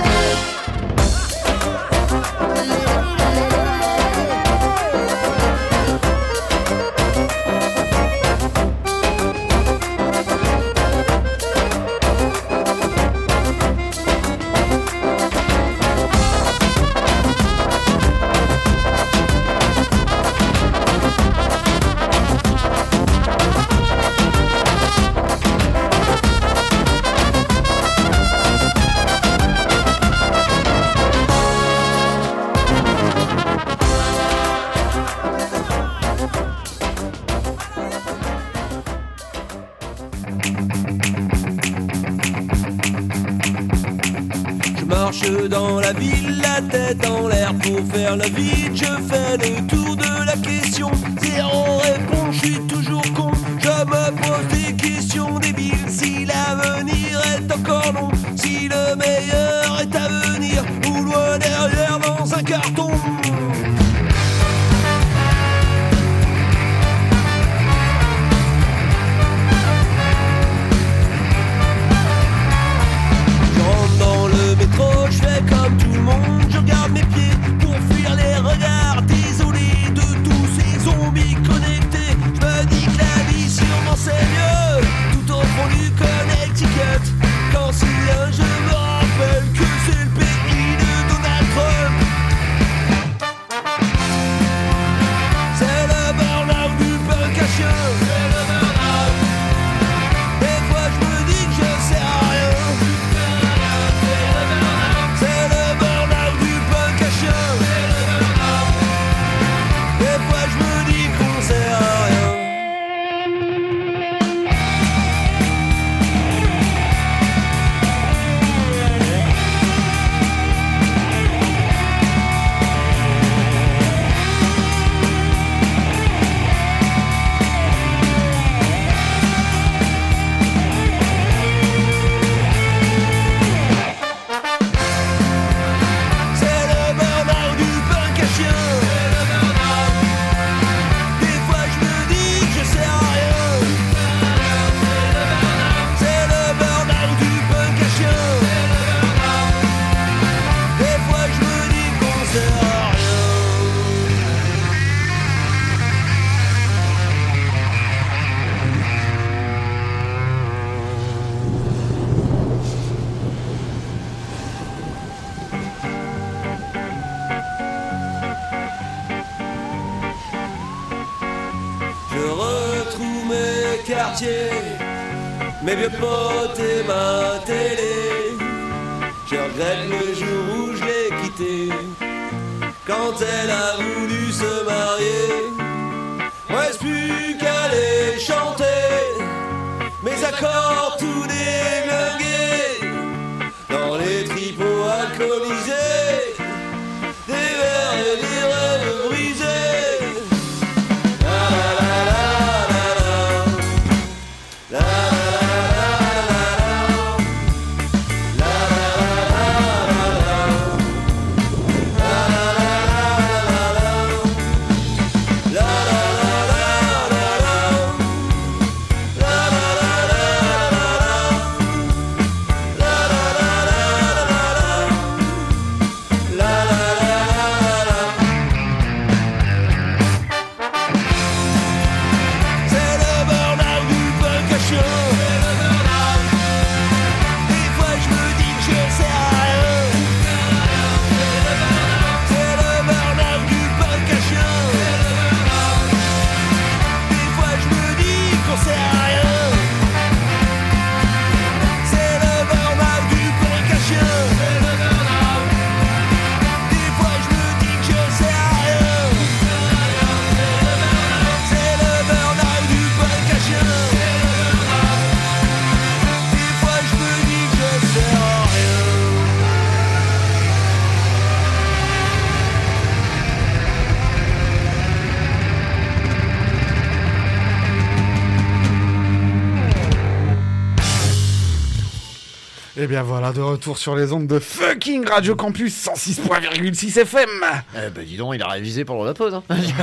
Je marche dans la ville, la tête en l'air pour faire la vite. Je fais le tour de la question, zéro réponse, je suis toujours con. Je me pose des questions débiles. Si l'avenir est encore long, si le meilleur est à venir, ou loin derrière dans un carton. Dans le métro, je fais comme tout le monde, je regarde mes pieds pour fuir les regards. Désolé de tous ces zombies connectés, je me dis que la vie sûrement c'est mieux tout au fond du Connecticut. Quand si bien je me rappelle que c'est le pays de Donald Trump. quartier, mes vieux potes et ma télé. Je regrette le jour où je l'ai quittée, quand elle a voulu se marier. Reste plus qu'à les chanter, mes accords tous déglingués, dans les tripots alcoolisés, des verres et des rêves brisés. Et bien voilà, de retour sur les ondes de fucking Radio Campus cent six virgule six F M. Eh ben dis donc, il a révisé pendant la pause. Hein.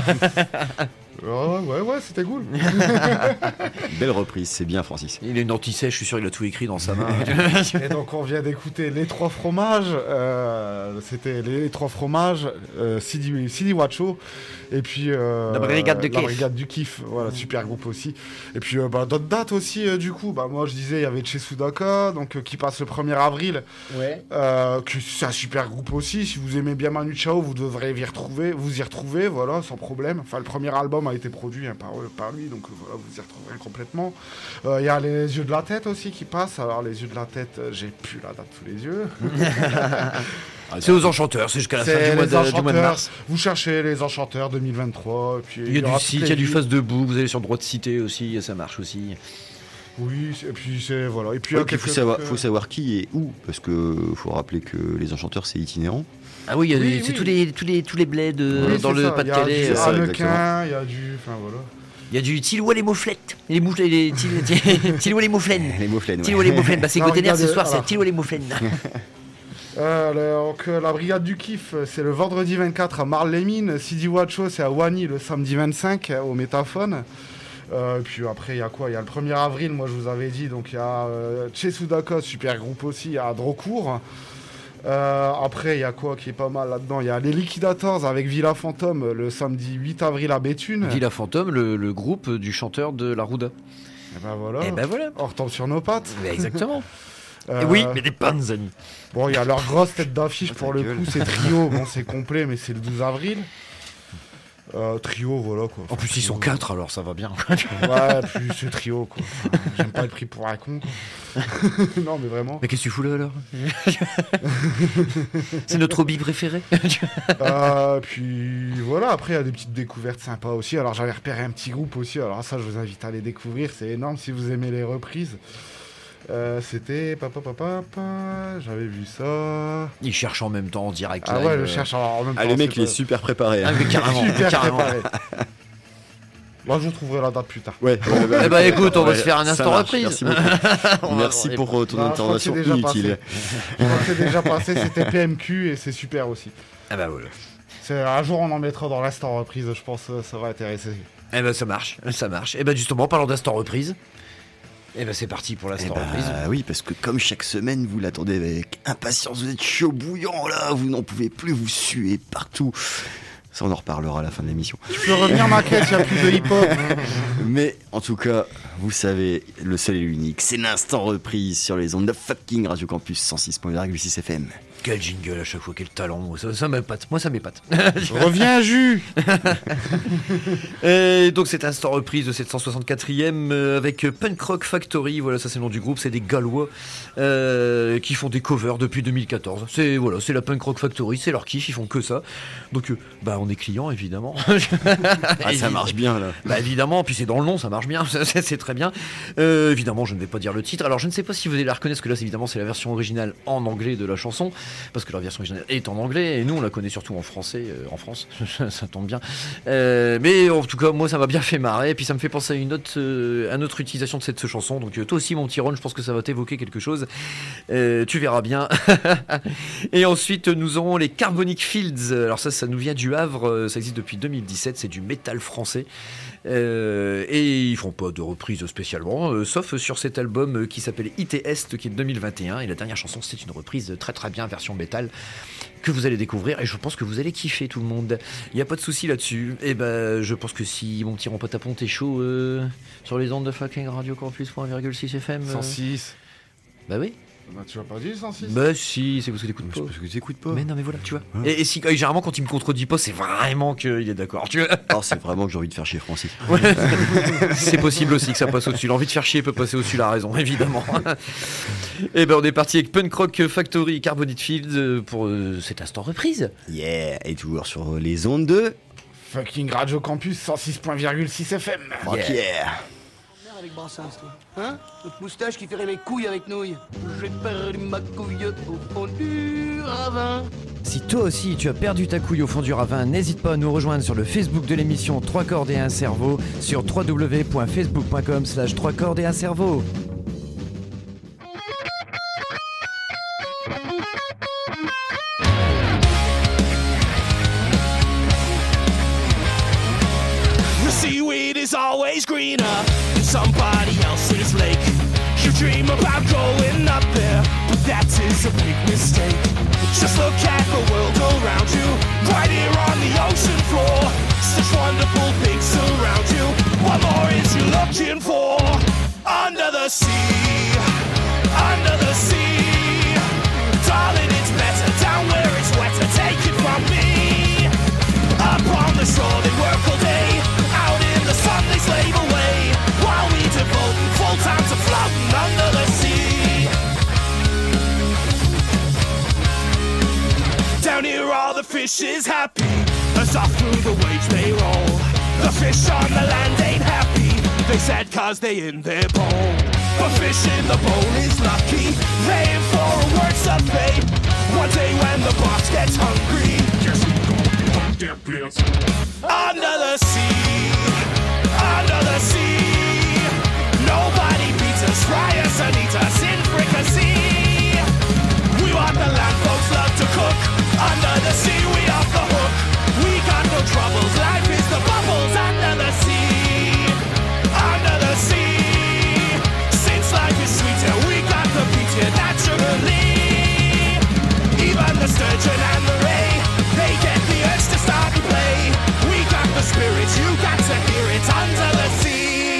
Oh, ouais, ouais, c'était cool. Belle reprise, c'est bien Francis. Il a une anti-sèche, je suis sûr qu'il a tout écrit dans sa main. Et donc on vient d'écouter Les Trois Fromages, euh, c'était Les Trois Fromages, euh, Sidi, Sidi Wacho, et puis euh, La Brigade du la Kiff. Brigade du Kiff, voilà, super groupe aussi. Et puis euh, bah, d'autres dates aussi, euh, du coup, bah, moi je disais, il y avait Chesudaka, donc euh, qui passe le premier avril, Ouais. euh, que c'est un super groupe aussi. Si vous aimez bien Manu Chao, vous devrez y retrouver, vous y retrouver, voilà, sans problème. Enfin, le premier album a été produit hein, par, par lui, donc euh, voilà, vous y retrouverez complètement. Il euh, y a Les Yeux de la Tête aussi qui passent. Alors, Les Yeux de la Tête, euh, j'ai plus la date sous les yeux. C'est aux Enchanteurs, c'est jusqu'à la C'est fin du mois, les de, du mois de mars. Vous cherchez Les Enchanteurs deux mille vingt-trois. Et puis, Il y a du aura site, toutes il y a les du villes. face debout, vous allez sur le droit de cité aussi, ça marche aussi. Oui, et puis c'est voilà. Et puis, Ouais, il y a puis il faut quelques savoir, trucs, faut savoir qui et où, parce que faut rappeler que les enchanteurs c'est itinérant. Ah oui, il y a Oui, des- c'est oui. tous les tous les tous les bleds euh, Oui, dans c'est le ça. Pas-de-Calais. Il y a du ça, Harlequin, il y a du. Enfin voilà. Il y a du Tiloua les mouflettes, les mouf les Til- Tiloua les mouflaines. Les mouflaines. ouais. Tiloua les mouflaines, bah c'est Non, côté nerf regardez, ce soir, c'est alors. Tiloua les mouflaines. Euh, donc, euh, la Brigade du Kiff, euh, c'est le vendredi vingt-quatre à Marles-les-Mines. Sidi Wacho, c'est à Wany le samedi vingt-cinq euh, au Métaphone. Euh, et puis après, il y a quoi? Il y a le premier avril, moi je vous avais dit. Donc il y a euh, Chesudaka, super groupe aussi, à Drocourt. Euh, après, il y a quoi qui est pas mal là-dedans? Il y a les Liquidators avec Villa Fantôme le samedi huit avril à Béthune. Villa Fantôme, le, le groupe du chanteur de La Rouda. Et ben voilà. Et ben voilà. On retombe sur nos pattes. Mais exactement. Euh, Et oui, mais des bonnes amis. Bon, il y a leur grosse tête d'affiche Oh, pour ta le gueule. coup, c'est Trio. Bon, c'est complet, mais c'est le douze avril. Euh, trio, voilà quoi. En plus, ils sont quatre, alors ça va bien. Ouais, plus c'est Trio quoi. Enfin, j'aime pas être pris pour un con. Quoi. Non, mais vraiment. Mais qu'est-ce que tu fous là alors? C'est notre hobby préféré. Euh, puis voilà, après il y a des petites découvertes sympas aussi. Alors j'avais repéré un petit groupe aussi. Alors ça, je vous invite à les découvrir. C'est énorme si vous aimez les reprises. Euh, c'était papa papa papa. J'avais vu ça. Il cherche en même temps en direct. Ah live, ouais, je euh. cherche en même temps. Ah, le mec, c'est il est pas- super préparé. hein. Ah, mais carrément, Super carrément. préparé. Moi, je vous trouverai la date plus tard. Ouais. Eh ben écoute, on va Ouais, se faire un ça instant marche, reprise. Merci beaucoup. On va- Merci pour euh, ton Non, je crois que c'est intervention déjà inutile. passé. Je crois que c'est déjà passé, c'était P M Q et c'est super aussi. Ah bah voilà. C'est, un jour on en mettra dans l'instant reprise, je pense que ça va intéresser. Eh ben ça marche, ça marche. Eh ben justement, parlant d'instant reprise. Eh ben c'est parti pour Eh l'instant bah, reprise. oui, parce que comme chaque semaine, vous l'attendez avec impatience, vous êtes chaud bouillant là, vous n'en pouvez plus, vous suez partout. Ça, on en reparlera à la fin de l'émission. Tu peux revenir ma caisse, il n'y a plus de hip-hop. Mais en tout cas, vous savez, le seul et l'unique, c'est l'instant reprise sur les ondes de fucking Radio Campus cent six virgule six F M. Quel jingle à chaque fois, quel talent, moi, ça, ça m'épate, moi ça m'épate. Reviens, Jus. Et donc c'est instant reprise de cette cent soixante-quatrième euh, avec Punk Rock Factory, voilà, ça c'est le nom du groupe, c'est des Gallois euh, qui font des covers depuis deux mille quatorze. C'est voilà, c'est la Punk Rock Factory, c'est leur kiff, ils font que ça. Donc euh, bah on est clients évidemment. Ah, ça marche bien là. Bah évidemment, puis c'est dans le nom, ça marche bien, c'est, c'est très bien. Euh, évidemment, je ne vais pas dire le titre. Alors je ne sais pas si vous allez la reconnaître, parce que là c'est, évidemment c'est la version originale en anglais de la chanson, parce que la version originale est en anglais et nous on la connaît surtout en français, euh, en France, ça tombe bien. Euh, mais en tout cas, moi ça m'a bien fait marrer, et puis ça me fait penser à une autre, euh, à une autre utilisation de cette chanson. Donc euh, toi aussi mon petit Ron, je pense que ça va t'évoquer quelque chose. Euh, tu verras bien. Et ensuite nous aurons les Carbonic Fields. Alors ça, ça nous vient du Havre, ça existe depuis deux mille dix-sept, c'est du métal français. Euh, et ils font pas de reprise spécialement, euh, sauf sur cet album euh, qui s'appelle I T Est, qui est de deux mille vingt et un, et la dernière chanson c'est une reprise très très bien version métal que vous allez découvrir, et je pense que vous allez kiffer tout le monde, il n'y a pas de souci là-dessus. Et ben je pense que si mon petit Ron Patapon t'es chaud euh, sur les ondes de fucking Radio Campus point virgule six F M euh... cent six. Bah oui. Bah tu l'as pas dit cent six. Bah si, c'est parce que t'écoutes pas. C'est parce que t'écoutes pas. Mais non mais voilà, tu vois. Hein. Et, et si et généralement quand il me contredit pas, c'est vraiment qu'il est d'accord, tu vois. Alors c'est vraiment que j'ai envie de faire chier Francis. Ouais, c'est possible aussi que ça passe au-dessus. L'envie de faire chier peut passer au-dessus, la raison, évidemment. Et ben on est parti avec Punk Rock Factory, Carbonite Fields pour euh, cet instant reprise. Yeah, et toujours sur les ondes de Fucking Radio Campus cent six virgule six F M. Fuck yeah, yeah. Avec Brassens, toi. Hein? Notre moustache qui ferait mes couilles avec nouilles. J'ai perdu ma couille au fond du ravin. Si toi aussi tu as perdu ta couille au fond du ravin, n'hésite pas à nous rejoindre sur le Facebook de l'émission trois cordes et un cerveau sur w w w point facebook point com slash trois cordes et un cerveau. The seaweed is always greener in somebody else's lake. You dream about going up there, but that is a big mistake. Just look at the world around you, right here on the ocean floor. Such wonderful things around you. What more is you looking for? Under the sea, under the sea. Darling, it's better down where it's wetter. Take it from me. Up on the shore they work all day, out in the sun they slave away, while we devote full time to floating under the sea. Down here all the fish is happy, as off through the waves they roll. The fish on the land ain't happy, they sad cause they in their bowl. But fish in the bowl is lucky, they in for a worse of fate. One day when the boss gets hungry, guess who's gonna be their place? Under the sea, under the sea. Nobody beats us, fry us and eat us in fricassee. We want the land folks love to cook. Under the sea we off the hook. We got no troubles, life is the bubbles under the sea. Under the sea. Since life is sweeter, we got the beat here naturally. Even the sturgeon and the ray, they get the urge to start and play. We got the spirit, you got to hear it under the sea.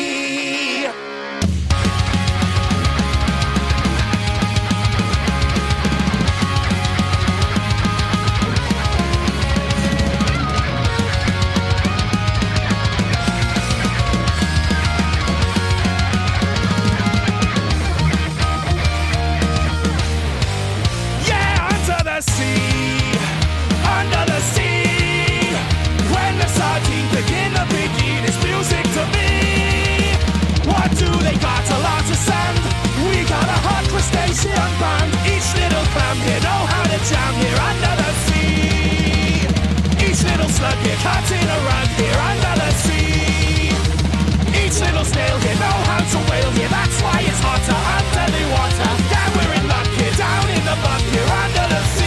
Yeah, under the sea, under the sea. When the sardines begin to begin, it's music to me. What do they got? A lot of sand. We got a hot crustacean band. Each little clam here know how to jam here under the sea. Each little slug here caught in a rug here under the sea. Each little snail here know how to whale here. That's why it's hotter under the water. Yeah, we're in luck here, down in the muck here under the sea.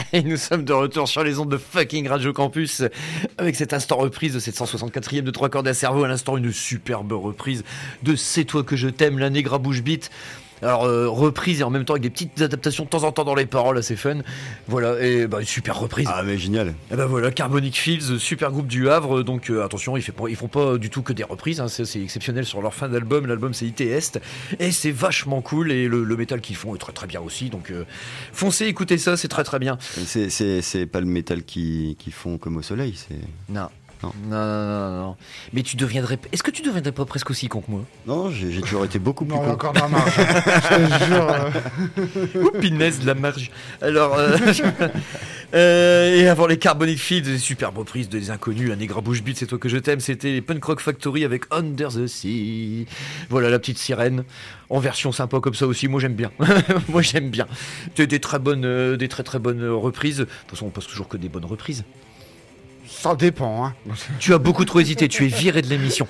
Et nous sommes de retour sur les ondes de fucking Radio Campus avec cet instant reprise de cette cent soixante-quatrième de trois cordes à cerveau. À l'instant, une superbe reprise de C'est toi que je t'aime, la Negra Bouche Beat. Alors euh, reprise et en même temps avec des petites adaptations de temps en temps dans les paroles, assez fun. Voilà, et bah une super reprise. Ah mais génial. Et bah voilà, Carbonic Fields, super groupe du Havre. Donc euh, attention, ils, fait pas, ils font pas du tout que des reprises, hein, c'est, c'est exceptionnel sur leur fin d'album. L'album c'est I T Est et c'est vachement cool. Et le, le métal qu'ils font est très très bien aussi. Donc euh, foncez, écoutez ça, c'est très très bien. C'est, c'est, c'est pas le métal qui, qui font comme au soleil, c'est... Non. Non. Non, non, non, non. Mais tu deviendrais. Est-ce que tu deviendrais pas presque aussi con que moi? Non, j'ai, j'ai toujours été beaucoup plus non, con. Encore de la marge. Je te jure. Euh... Ouh, pinesse de la marge. Alors. Euh... euh, et avant les Carbonic Fields, des superbes reprises des Inconnus, la Negra Bouche Beat, c'est toi que je t'aime. C'était les Punk Rock Factory avec Under the Sea. Voilà la petite sirène. En version sympa comme ça aussi, moi j'aime bien. Moi j'aime bien. Tu as des très bonnes, euh, des très très bonnes reprises. De toute façon, on passe toujours que des bonnes reprises. Ça dépend, hein. Tu as beaucoup trop hésité, tu es viré de l'émission.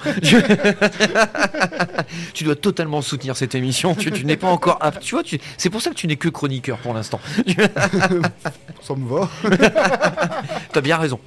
Tu dois totalement soutenir cette émission. Tu, tu n'es pas encore apte. Tu vois, tu... c'est pour ça que tu n'es que chroniqueur pour l'instant. Ça me va. T'as bien raison.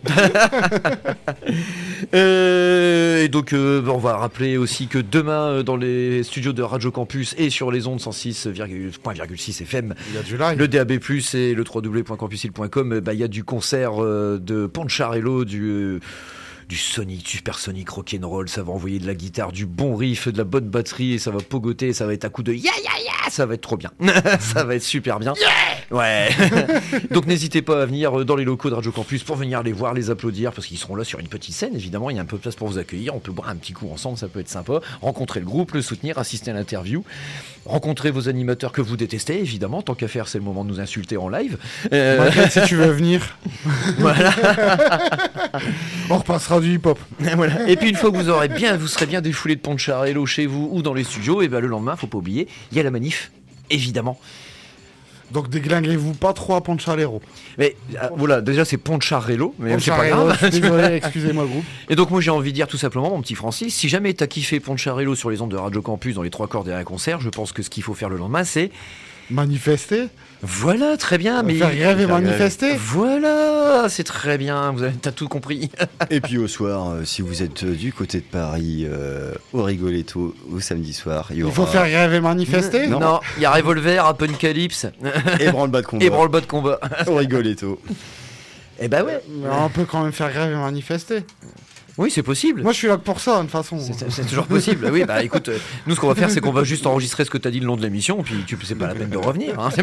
euh, et donc, euh, on va rappeler aussi que demain, dans les studios de Radio Campus et sur les ondes cent six virgule six F M, il y a du live. Le D A B plus, et le w w w point campus il point com, bah, il y a du concert euh, de Poncharello, du, euh, du Sonic, du Super Sonic Rock'n'Roll. Ça va envoyer de la guitare, du bon riff, de la bonne batterie, et ça va pogoter, ça va être à coup de ya ya ya, ça va être trop bien. Ça va être super bien. Yeah ouais. Donc n'hésitez pas à venir dans les locaux de Radio Campus pour venir les voir, les applaudir, parce qu'ils seront là sur une petite scène, évidemment, il y a un peu de place pour vous accueillir, on peut boire un petit coup ensemble, ça peut être sympa, rencontrer le groupe, le soutenir, assister à l'interview, rencontrer vos animateurs que vous détestez, évidemment, tant qu'à faire, c'est le moment de nous insulter en live. Euh... Si tu veux venir. Voilà. On repassera du hip-hop. Voilà. Et puis une fois que vous aurez bien, vous serez bien défoulé de Poncharello chez vous ou dans les studios, et ben le lendemain, faut pas oublier, il y a la manif, évidemment. Donc déglinguez-vous pas trop à Poncharello. Mais euh, voilà, déjà c'est Poncharello, mais c'est pas grave. Je suis désolé, excusez-moi le groupe. Et donc moi j'ai envie de dire tout simplement, mon petit Francis, si jamais t'as kiffé Poncharello sur les ondes de Radio Campus dans les trois cordes et un concert, je pense que ce qu'il faut faire le lendemain, c'est manifester. Voilà, très bien. Mais faire grève et manifester. Grève. Voilà, c'est très bien. Vous avez, t'as tout compris. Et puis au soir, euh, si vous êtes euh, du côté de Paris, euh, au Rigoletto, au samedi soir, il y aura... Il faut faire grève et manifester. Non, non, il y a Revolver, Apocalypse et branle-bas de combat. Et branle-bas de combat. Au Rigoletto. Eh ben ouais. Mais on peut quand même faire grève et manifester. Oui, c'est possible. Moi, je suis là pour ça, de toute façon. C'est, c'est toujours possible. Oui, bah écoute, euh, nous, ce qu'on va faire, c'est qu'on va juste enregistrer ce que t'as dit le long de l'émission, puis tu, c'est pas la peine de revenir. Hein.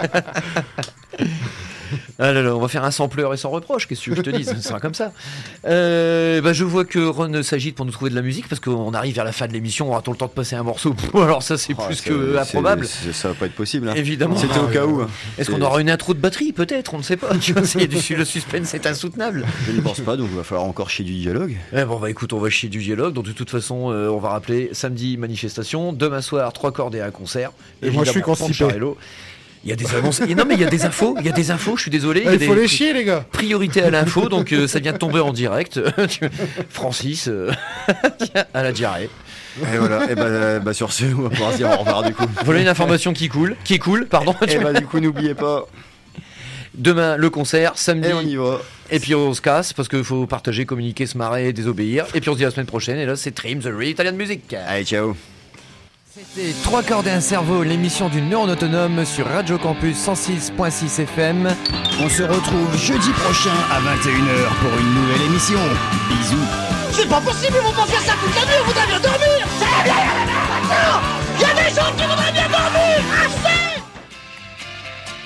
Ah là là, on va faire un sampleur et sans reproche, qu'est-ce que tu veux que je te dise, ce sera comme ça. Euh, bah je vois que Ron s'agite pour nous trouver de la musique, parce qu'on arrive vers la fin de l'émission, on aura-t-on le temps de passer un morceau. Alors ça c'est oh, plus c'est, que c'est, improbable. C'est, ça va pas être possible. Hein. Évidemment. C'était ah, au cas où. Hein. Est-ce c'est... qu'on aura une intro de batterie? Peut-être, on ne sait pas. Tu vois, c'est, le suspense est insoutenable. Je ne pense pas, donc il va falloir encore chier du dialogue. Eh bon, bah écoute, on va chier du dialogue, donc de toute façon, euh, on va rappeler samedi manifestation, demain soir trois cordes et un concert. Et moi je suis constipé. Il y a des annonces. Non mais il y a des infos, il y a des infos, je suis désolé. Il, il faut des... les chier les gars. Priorité à l'info, donc euh, ça vient de tomber en direct. Francis euh... à la diarrhée. Et voilà, et bah, euh, bah sur ce, on va pouvoir dire au revoir du coup. Voilà une information qui coule, qui est cool, pardon. Et bah du coup n'oubliez pas. Demain le concert, samedi. Et on y va. Et puis on se casse parce qu'il faut partager, communiquer, se marrer, désobéir. Et puis on se dit à la semaine prochaine. Et là c'est Trim, The Real Italian Music. Allez, ciao. C'était trois cordes et un cerveau, l'émission du neurone autonome sur Radio Campus cent six virgule six F M. On se retrouve jeudi prochain à vingt et une heures pour une nouvelle émission. Bisous. C'est pas possible, ils vont pas faire ça toute la nuit, vous allez dormir. C'est bien, maintenant.